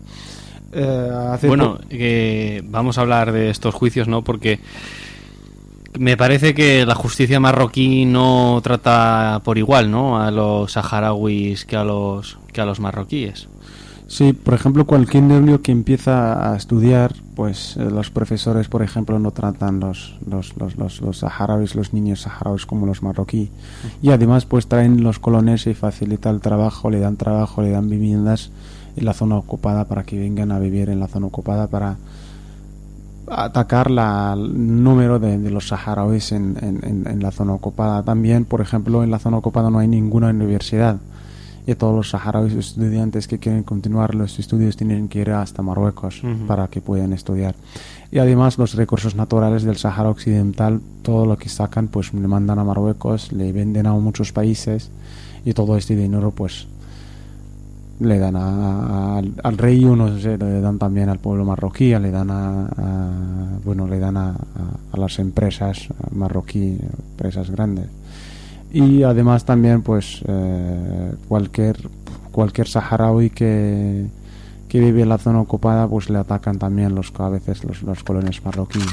Speaker 8: Vamos a hablar de estos juicios, ¿no? Porque me parece que la justicia marroquí no trata por igual, ¿no?, a los saharauis que a los marroquíes.
Speaker 13: Sí, por ejemplo, cualquier niño que empieza a estudiar, pues los profesores, por ejemplo, no tratan los saharauis, los niños saharauis como los marroquíes. Y además, pues traen los colones y facilita el trabajo, le dan viviendas en la zona ocupada para que vengan a vivir en la zona ocupada, para atacar el número de los saharauis en la zona ocupada. También, por ejemplo, en la zona ocupada no hay ninguna universidad y todos los saharauis estudiantes que quieren continuar los estudios tienen que ir hasta Marruecos para que puedan estudiar. Y además los recursos naturales del Sahara Occidental, todo lo que sacan, pues le mandan a Marruecos, le venden a muchos países y todo este dinero pues le dan al rey, le dan también al pueblo marroquí, le dan a las empresas marroquí, empresas grandes. Y además también pues cualquier saharaui que vive en la zona ocupada, pues le atacan también a veces los colonos marroquíes.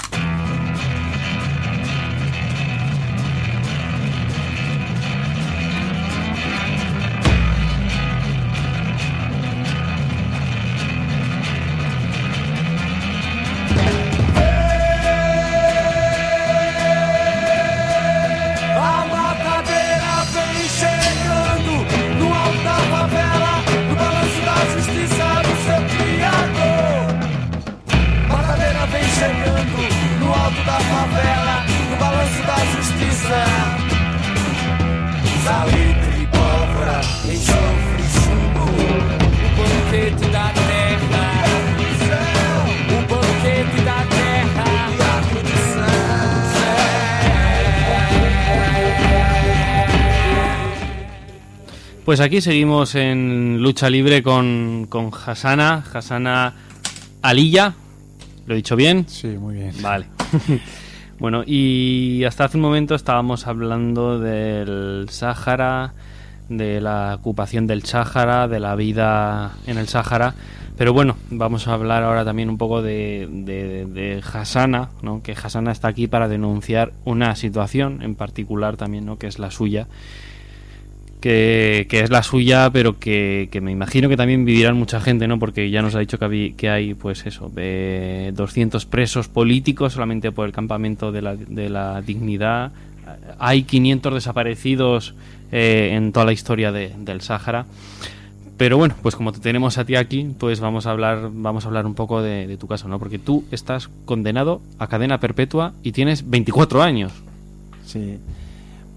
Speaker 8: Pues aquí seguimos en lucha libre con Hassana Aliyah. ¿Lo he dicho bien?
Speaker 13: Sí, muy bien.
Speaker 8: Vale. Bueno, y hasta hace un momento estábamos hablando del Sáhara, de la ocupación del Sáhara, de la vida en el Sáhara. Pero bueno, vamos a hablar ahora también un poco de Hassana, ¿no? Que Hassana está aquí para denunciar una situación en particular también, ¿no? Que es la suya. Que es la suya, pero que me imagino que también vivirán mucha gente, ¿no? Porque ya nos ha dicho que hay pues eso, 200 presos políticos solamente por el campamento de la dignidad. Hay 500 desaparecidos en toda la historia del Sáhara. Pero bueno, pues como te tenemos a ti aquí, pues vamos a hablar un poco de tu caso, ¿no? Porque tú estás condenado a cadena perpetua y tienes 24 años.
Speaker 13: Sí.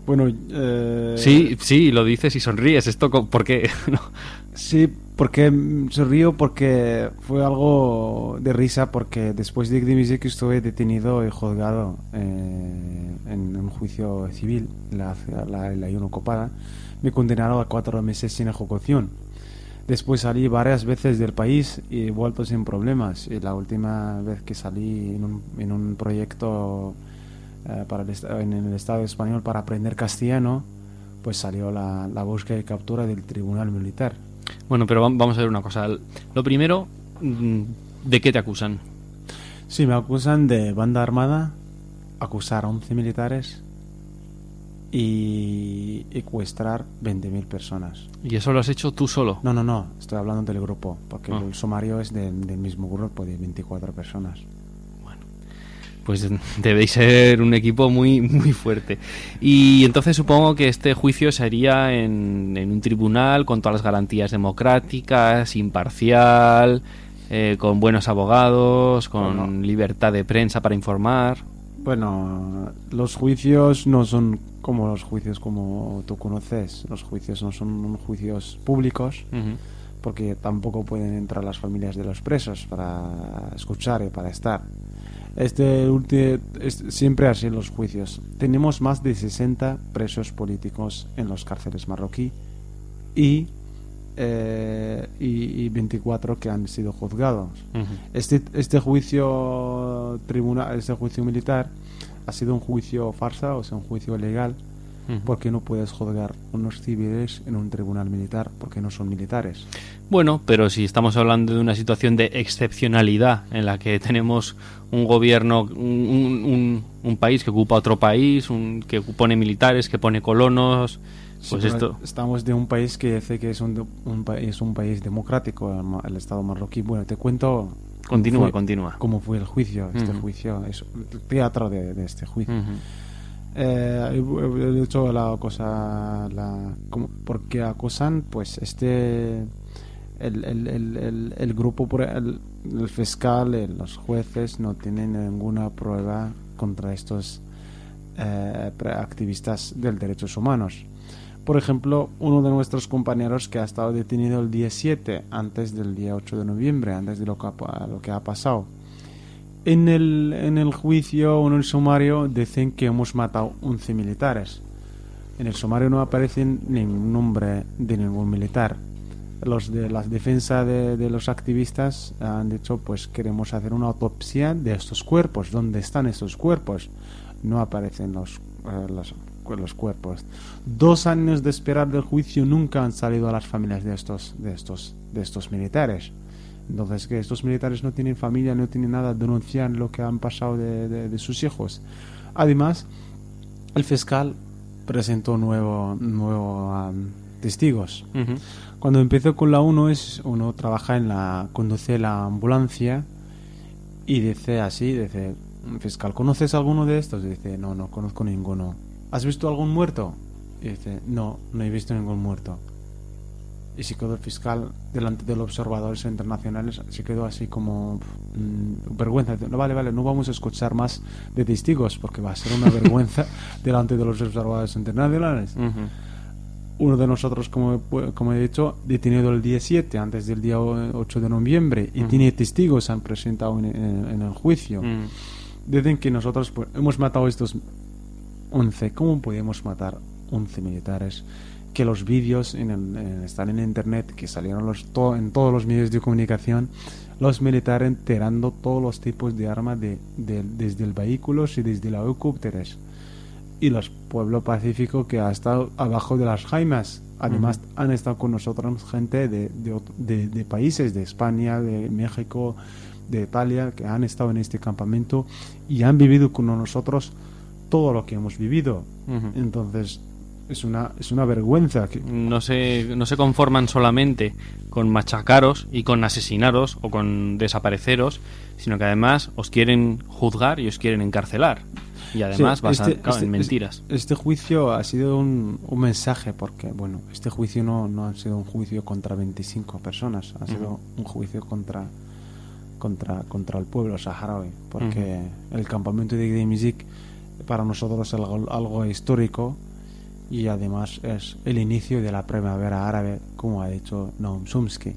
Speaker 13: Bueno,
Speaker 8: Sí, lo dices y sonríes. ¿Esto por qué? No.
Speaker 13: Sí, porque sonrío porque fue algo de risa, porque después de Gdimizek estuve detenido y juzgado en un juicio civil, la Ayuno Copada. Me condenaron a 4 meses sin ejecución. Después salí varias veces del país y he vuelto sin problemas. Y la última vez que salí en un proyecto en el Estado español para aprender castellano, pues salió la búsqueda y captura del Tribunal Militar.
Speaker 8: Bueno, pero vamos a ver una cosa. Lo primero, ¿de qué te acusan?
Speaker 13: Sí, me acusan de banda armada, acusar a 11 militares y secuestrar 20.000 personas.
Speaker 8: ¿Y eso lo has hecho tú solo?
Speaker 13: No, estoy hablando del grupo, porque el sumario es del mismo grupo de 24 personas.
Speaker 8: Pues debéis ser un equipo muy, muy fuerte. Y entonces supongo que este juicio sería en un tribunal con todas las garantías democráticas, imparcial, con buenos abogados, con libertad de prensa para informar.
Speaker 13: Bueno, los juicios no son como los juicios como tú conoces. Los juicios no son juicios públicos, porque tampoco pueden entrar las familias de los presos para escuchar y para estar. Siempre así en los juicios. Tenemos más de 60 presos políticos en los cárceles marroquí y 24 que han sido juzgados. Este juicio militar ha sido un juicio farsa, o sea, un juicio ilegal, porque no puedes juzgar unos civiles en un tribunal militar porque no son militares.
Speaker 8: Bueno, pero si estamos hablando de una situación de excepcionalidad en la que tenemos un gobierno, un país que ocupa otro país, que pone militares, que pone colonos, pues
Speaker 13: sí,
Speaker 8: esto...
Speaker 13: Estamos de un país que dice que es un país democrático, el Estado marroquí. Bueno, te cuento...
Speaker 8: Continúa.
Speaker 13: ¿Cómo fue el juicio? Este juicio es el teatro de este juicio. He hecho la cosa... porque acosan, pues el grupo, el fiscal, los jueces no tienen ninguna prueba contra estos activistas de derechos humanos. Por ejemplo, uno de nuestros compañeros que ha estado detenido el día 7, antes del día 8 de noviembre, antes de lo que ha pasado. En el juicio o en el sumario dicen que hemos matado 11 militares. En el sumario no aparece ningún nombre de ningún militar. Los de la defensa de los activistas han dicho, pues queremos hacer una autopsia de estos cuerpos. ¿Dónde están estos cuerpos? No aparecen los cuerpos. 2 años de esperar del juicio, nunca han salido a las familias de estos militares. Entonces, que estos militares no tienen familia, no tienen nada, denuncian lo que han pasado de sus hijos. Además, el fiscal presentó nuevos testigos. Cuando empezó con la uno trabaja conduce la ambulancia y dice, fiscal, ¿conoces alguno de estos? Y dice, no conozco ninguno. ¿Has visto algún muerto? Y dice, no he visto ningún muerto. Y se quedó el fiscal delante de los observadores internacionales, se quedó así como vergüenza. No, vale, no vamos a escuchar más de testigos porque va a ser una vergüenza delante de los observadores internacionales. Uno de nosotros, como he dicho, detenido el día 7, antes del día 8 de noviembre, y tiene testigos, se han presentado en el juicio. Dicen que nosotros hemos matado estos 11. ¿Cómo podemos matar 11 militares? Que los vídeos están en internet, que salieron en todos los medios de comunicación, los militares tirando todos los tipos de armas desde el vehículos y desde los helicópteros. Y los pueblos pacíficos que ha estado abajo de las jaimas. Además, han estado con nosotros gente de países, de España, de México, de Italia, que han estado en este campamento y han vivido con nosotros todo lo que hemos vivido. Entonces, es una vergüenza.
Speaker 8: No se conforman solamente con machacaros y con asesinaros o con desapareceros, sino que además os quieren juzgar y os quieren encarcelar. Y además en mentiras.
Speaker 13: Este juicio ha sido un mensaje, porque este juicio no ha sido un juicio contra 25 personas, ha sido un juicio contra el pueblo saharaui, porque el campamento de Gdimizek para nosotros es algo histórico, y además es el inicio de la primavera árabe, como ha dicho Noam Chomsky.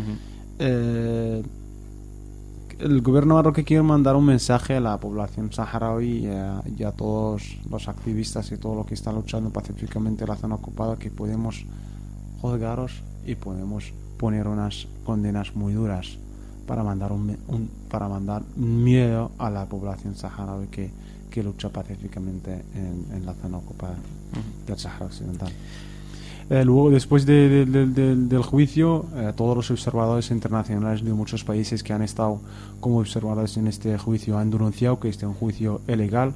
Speaker 13: El gobierno marroquí quiere mandar un mensaje a la población saharaui y a todos los activistas y todo lo que están luchando pacíficamente en la zona ocupada, que podemos juzgaros y podemos poner unas condenas muy duras para mandar para mandar miedo a la población saharaui que lucha pacíficamente en la zona ocupada del Sahara Occidental. Luego, después del juicio, todos los observadores internacionales de muchos países que han estado como observadores en este juicio han denunciado que este es un juicio ilegal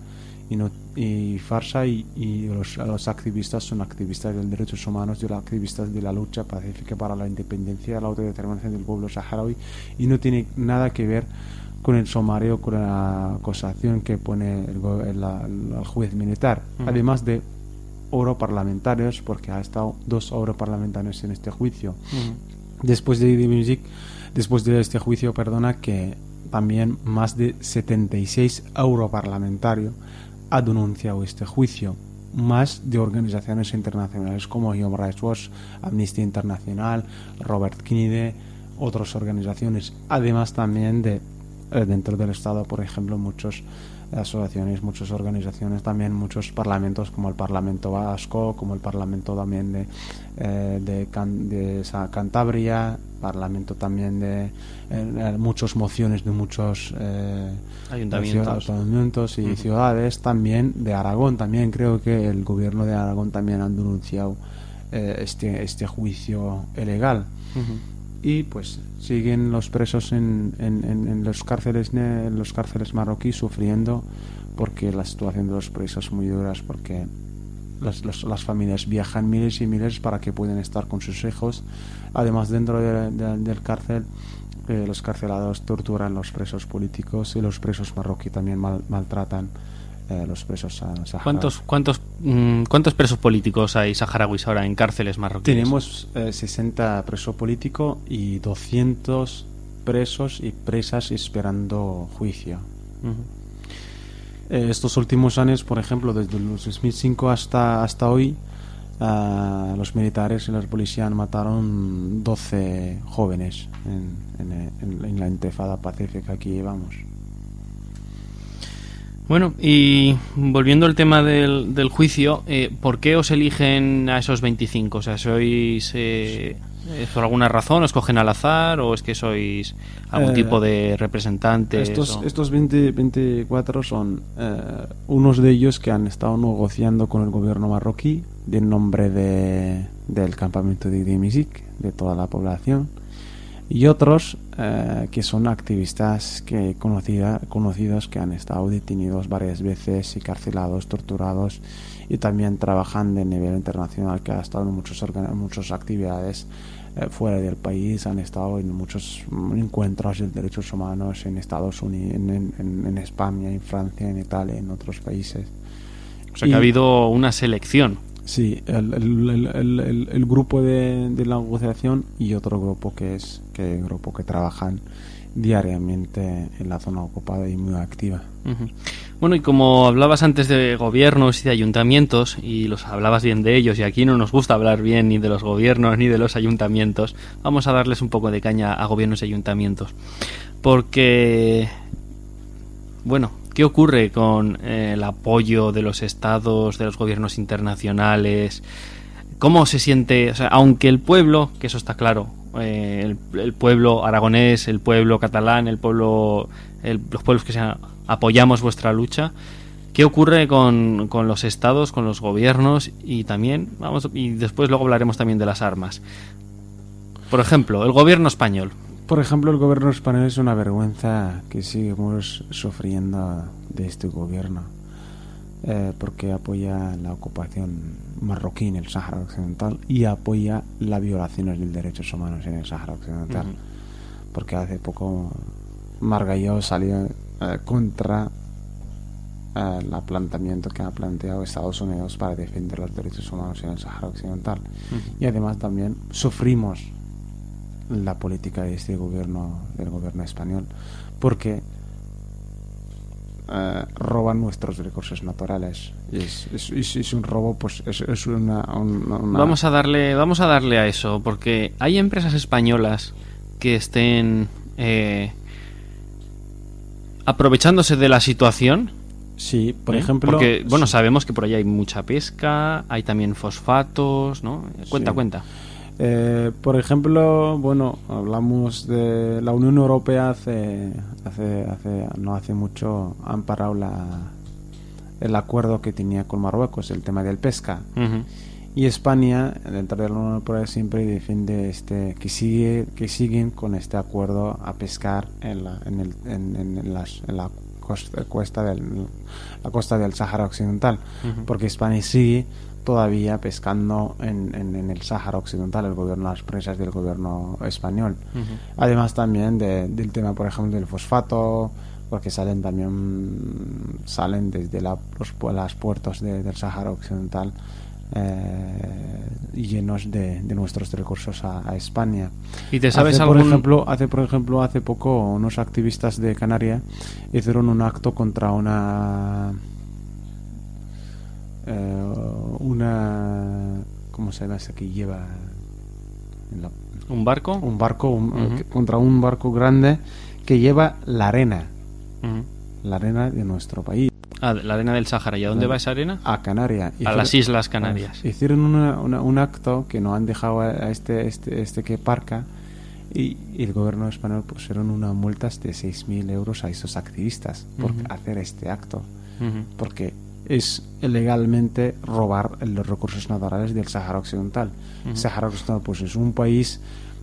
Speaker 13: y farsa, y los activistas son activistas de derechos humanos, de los activistas de la lucha pacífica para la independencia y la autodeterminación del pueblo saharaui, y no tiene nada que ver con el sumario, con la acusación que pone el juez militar. Además de europarlamentarios, porque ha estado 2 europarlamentarios en este juicio. Después de este juicio, que también más de 76 europarlamentarios ha denunciado este juicio, más de organizaciones internacionales como Human Rights Watch, Amnistía Internacional, Robert Kennedy, otras organizaciones, además también de dentro del Estado, por ejemplo, muchas asociaciones, muchas organizaciones, también muchos parlamentos, como el Parlamento Vasco, como el Parlamento también de Cantabria, Parlamento también de muchas mociones de muchos ayuntamientos y ciudades, también de Aragón. También creo que el gobierno de Aragón también han denunciado este juicio ilegal. Y pues siguen los presos en los cárceles marroquíes sufriendo, porque la situación de los presos es muy dura, porque las familias viajan miles y miles para que puedan estar con sus hijos. Además, dentro del cárcel, los carcelados torturan a los presos políticos, y los presos marroquíes también maltratan los presos saharauis.
Speaker 8: ¿Cuántos presos políticos hay saharauis ahora en cárceles marroquíes?
Speaker 13: Tenemos 60 presos políticos y 200 presos y presas esperando juicio. Estos últimos años, por ejemplo, desde los 2005 hasta hoy, los militares y la policía mataron 12 jóvenes en la intifada pacífica que llevamos.
Speaker 8: Bueno, y volviendo al tema del juicio, ¿por qué os eligen a esos 25? O sea, ¿sois por alguna razón? ¿Os cogen al azar? ¿O es que sois algún tipo de representantes?
Speaker 13: Estos 24 son unos de ellos que han estado negociando con el gobierno marroquí en nombre del campamento de Dimizik, de toda la población, y otros que son activistas conocidos que han estado detenidos varias veces y carcelados, torturados, y también trabajan de nivel internacional, que han estado en muchas actividades fuera del país, han estado en muchos encuentros de derechos humanos en Estados Unidos, en España, en Francia, en Italia, en otros países.
Speaker 8: O sea, que ha habido una selección.
Speaker 13: Sí, el grupo de la negociación, y otro grupo que trabajan diariamente en la zona ocupada y muy activa.
Speaker 8: Bueno, y como hablabas antes de gobiernos y de ayuntamientos, y los hablabas bien de ellos, y aquí no nos gusta hablar bien ni de los gobiernos ni de los ayuntamientos, vamos a darles un poco de caña a gobiernos y ayuntamientos, porque, bueno, ¿qué ocurre con el apoyo de los estados, de los gobiernos internacionales? ¿Cómo se siente? O sea, aunque el pueblo, que eso está claro, el pueblo aragonés, el pueblo catalán, los pueblos que apoyamos vuestra lucha, ¿qué ocurre con los estados, con los gobiernos? Y también, y después luego hablaremos también de las armas. Por ejemplo, el gobierno español.
Speaker 13: Por ejemplo, el gobierno español es una vergüenza que seguimos sufriendo de este gobierno, porque apoya la ocupación marroquí en el Sáhara Occidental y apoya las violaciones de derechos humanos en el Sáhara Occidental. Porque hace poco Margallo salió contra el planteamiento que ha planteado Estados Unidos para defender los derechos humanos en el Sáhara Occidental. Y además también sufrimos la política de este gobierno, del gobierno español, porque roban nuestros recursos naturales. Y es un robo, pues es una...
Speaker 8: Vamos a darle a eso, porque hay empresas españolas que estén aprovechándose de la situación.
Speaker 13: Sí, por ejemplo...
Speaker 8: Porque, bueno, sabemos que por ahí hay mucha pesca, hay también fosfatos, ¿no? Cuenta.
Speaker 13: Por ejemplo, bueno, hablamos de la Unión Europea no hace mucho han parado el acuerdo que tenía con Marruecos, el tema del pesca. Y España, dentro de la Unión Europea, siempre defiende que siguen con este acuerdo a pescar en la costa del Sáhara Occidental, porque España sigue todavía pescando en el Sáhara Occidental, las presas del gobierno español. Además también del tema, por ejemplo, del fosfato, porque salen desde los puertos del Sáhara Occidental llenos de nuestros recursos a España.
Speaker 8: ¿Y te sabes
Speaker 13: hace poco unos activistas de Canarias hicieron un acto contra una ¿cómo se llama ese que lleva
Speaker 8: un barco?
Speaker 13: Contra un barco grande que lleva la arena de nuestro país.
Speaker 8: La arena del Sáhara. ¿Y a dónde va esa arena?
Speaker 13: A Canarias.
Speaker 8: A las Islas Canarias.
Speaker 13: Hicieron un acto que no han dejado a este que parca, y el gobierno español pusieron una multa de 6.000 euros a esos activistas por hacer este acto. Porque es ilegalmente robar los recursos naturales del Sáhara Occidental. El Sáhara Occidental pues es un país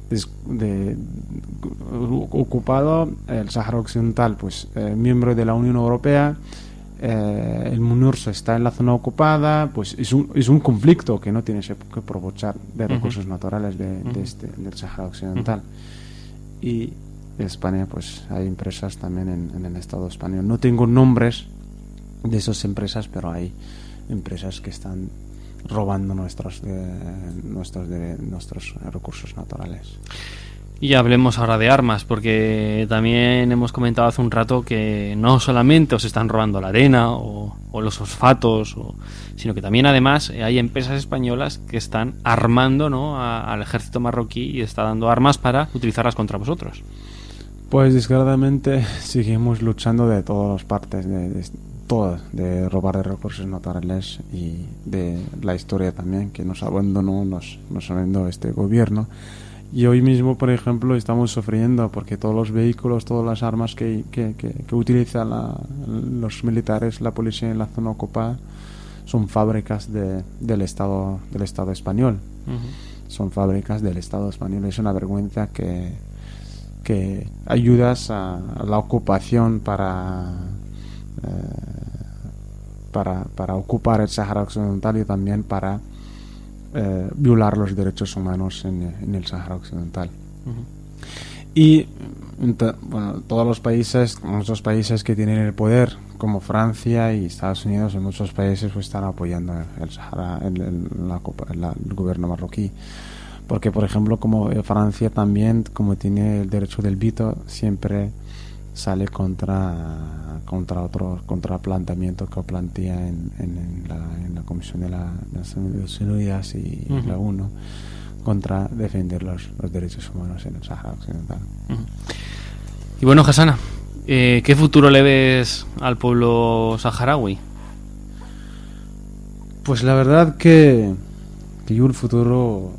Speaker 13: ocupado. El Sáhara Occidental pues miembro de la Unión Europea. El MINURSO está en la zona ocupada, pues es un conflicto que no tiene que aprovechar de recursos naturales del Sáhara Occidental. Y en España pues hay empresas también en el Estado español. No tengo nombres de esas empresas, pero hay empresas que están robando nuestros recursos naturales.
Speaker 8: Y hablemos ahora de armas, porque también hemos comentado hace un rato que no solamente os están robando la arena o los fosfatos, sino que también además hay empresas españolas que están armando, ¿no?, al ejército marroquí, y está dando armas para utilizarlas contra vosotros.
Speaker 13: Pues desgraciadamente seguimos luchando de todas las partes, de robar de recursos naturales, y de la historia también que nos abandonó este gobierno. Y hoy mismo, por ejemplo, estamos sufriendo porque todos los vehículos, todas las armas que utilizan los militares, la policía en la zona ocupada, son fábricas del Estado español. Son fábricas del Estado español. Es una vergüenza que ayudas a la ocupación para ocupar el Sáhara Occidental, y también para violar los derechos humanos en el Sáhara Occidental. Y todos los países, muchos países que tienen el poder, como Francia y Estados Unidos, en muchos países pues están apoyando el Sáhara, el gobierno marroquí. Porque, por ejemplo, como Francia también, como tiene el derecho del veto, siempre sale contra planteamiento que plantea en la Comisión de las Naciones Unidas y la ONU contra defender los derechos humanos en el Sáhara Occidental.
Speaker 8: Y bueno, Hassana, ¿qué futuro le ves al pueblo saharaui?
Speaker 13: Pues la verdad que yo el futuro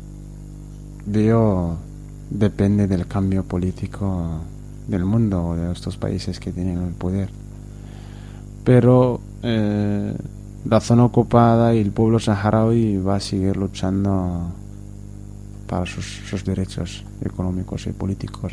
Speaker 13: veo depende del cambio político del mundo, de estos países que tienen el poder. Pero la zona ocupada y el pueblo saharaui va a seguir luchando para sus derechos económicos y políticos.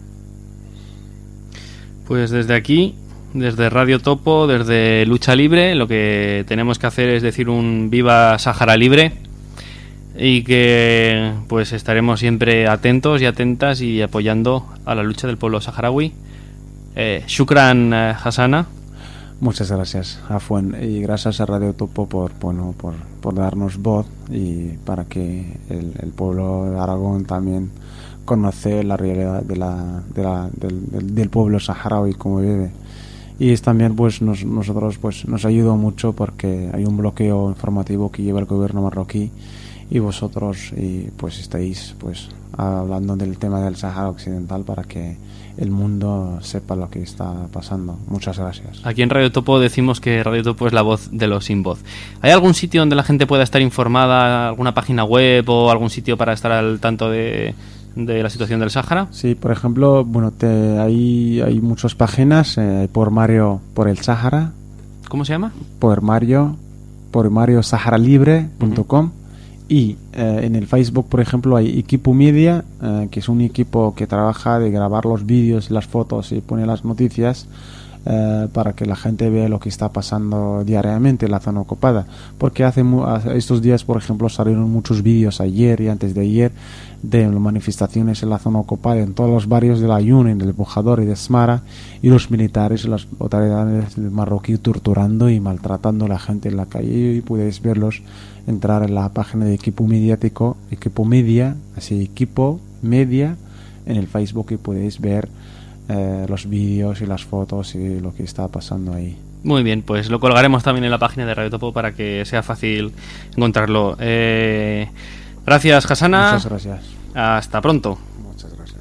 Speaker 8: Pues desde aquí, desde Radio Topo, desde Lucha Libre, lo que tenemos que hacer es decir un viva Sáhara Libre, y que pues estaremos siempre atentos y atentas y apoyando a la lucha del pueblo saharaui. Shukran, Hassana.
Speaker 13: Muchas gracias, Afuen, y gracias a Radio Topo por darnos voz, y para que el pueblo de Aragón también conoce la realidad del pueblo saharaui, cómo vive, Y es también pues nosotros pues nos ayudó mucho porque hay un bloqueo informativo que lleva el gobierno marroquí y vosotros y pues estáis pues hablando del tema del Sáhara Occidental para que el mundo sepa lo que está pasando. Muchas gracias.
Speaker 8: Aquí en Radio Topo decimos que Radio Topo es la voz de los sin voz. ¿Hay algún sitio donde la gente pueda estar informada, alguna página web o algún sitio para estar al tanto de la situación del Sáhara?
Speaker 13: Sí, por ejemplo, bueno, hay muchas páginas por el Sáhara.
Speaker 8: ¿Cómo se llama?
Speaker 13: Por Mario saharalibre.com. Y en el Facebook, por ejemplo, hay Equipo Media, que es un equipo que trabaja de grabar los vídeos, las fotos y pone las noticias para que la gente vea lo que está pasando diariamente en la zona ocupada. Porque estos días, por ejemplo, salieron muchos vídeos ayer y antes de ayer de manifestaciones en la zona ocupada en todos los barrios de la Ayun, del Bojador y de Smara, y los militares y las autoridades marroquíes torturando y maltratando a la gente en la calle. Y podéis verlos, entrar en la página de Equipo Media, así Equipo Media en el Facebook, y podéis ver los vídeos y las fotos y lo que está pasando ahí.
Speaker 8: Muy bien, pues lo colgaremos también en la página de Radio Topo para que sea fácil encontrarlo. Gracias, Hasana.
Speaker 13: Muchas gracias.
Speaker 8: Hasta pronto.
Speaker 13: Muchas gracias.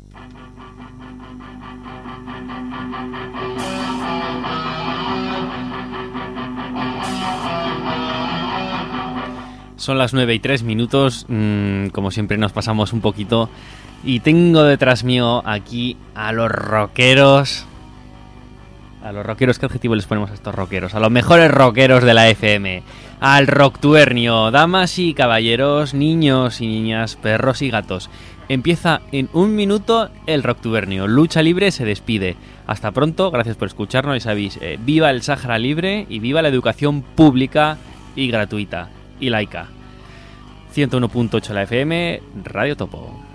Speaker 8: Son las 9:03. Como siempre nos pasamos un poquito. Y tengo detrás mío aquí a los rockeros. A los rockeros, ¿qué adjetivo les ponemos a estos rockeros? A los mejores rockeros de la FM. Al Rocktuernio, damas y caballeros, niños y niñas, perros y gatos. Empieza en 1 minuto el Rocktuernio. Lucha Libre se despide. Hasta pronto, gracias por escucharnos y sabéis, viva el Sáhara Libre y viva la educación pública y gratuita y laica. 101.8 la FM, Radio Topo.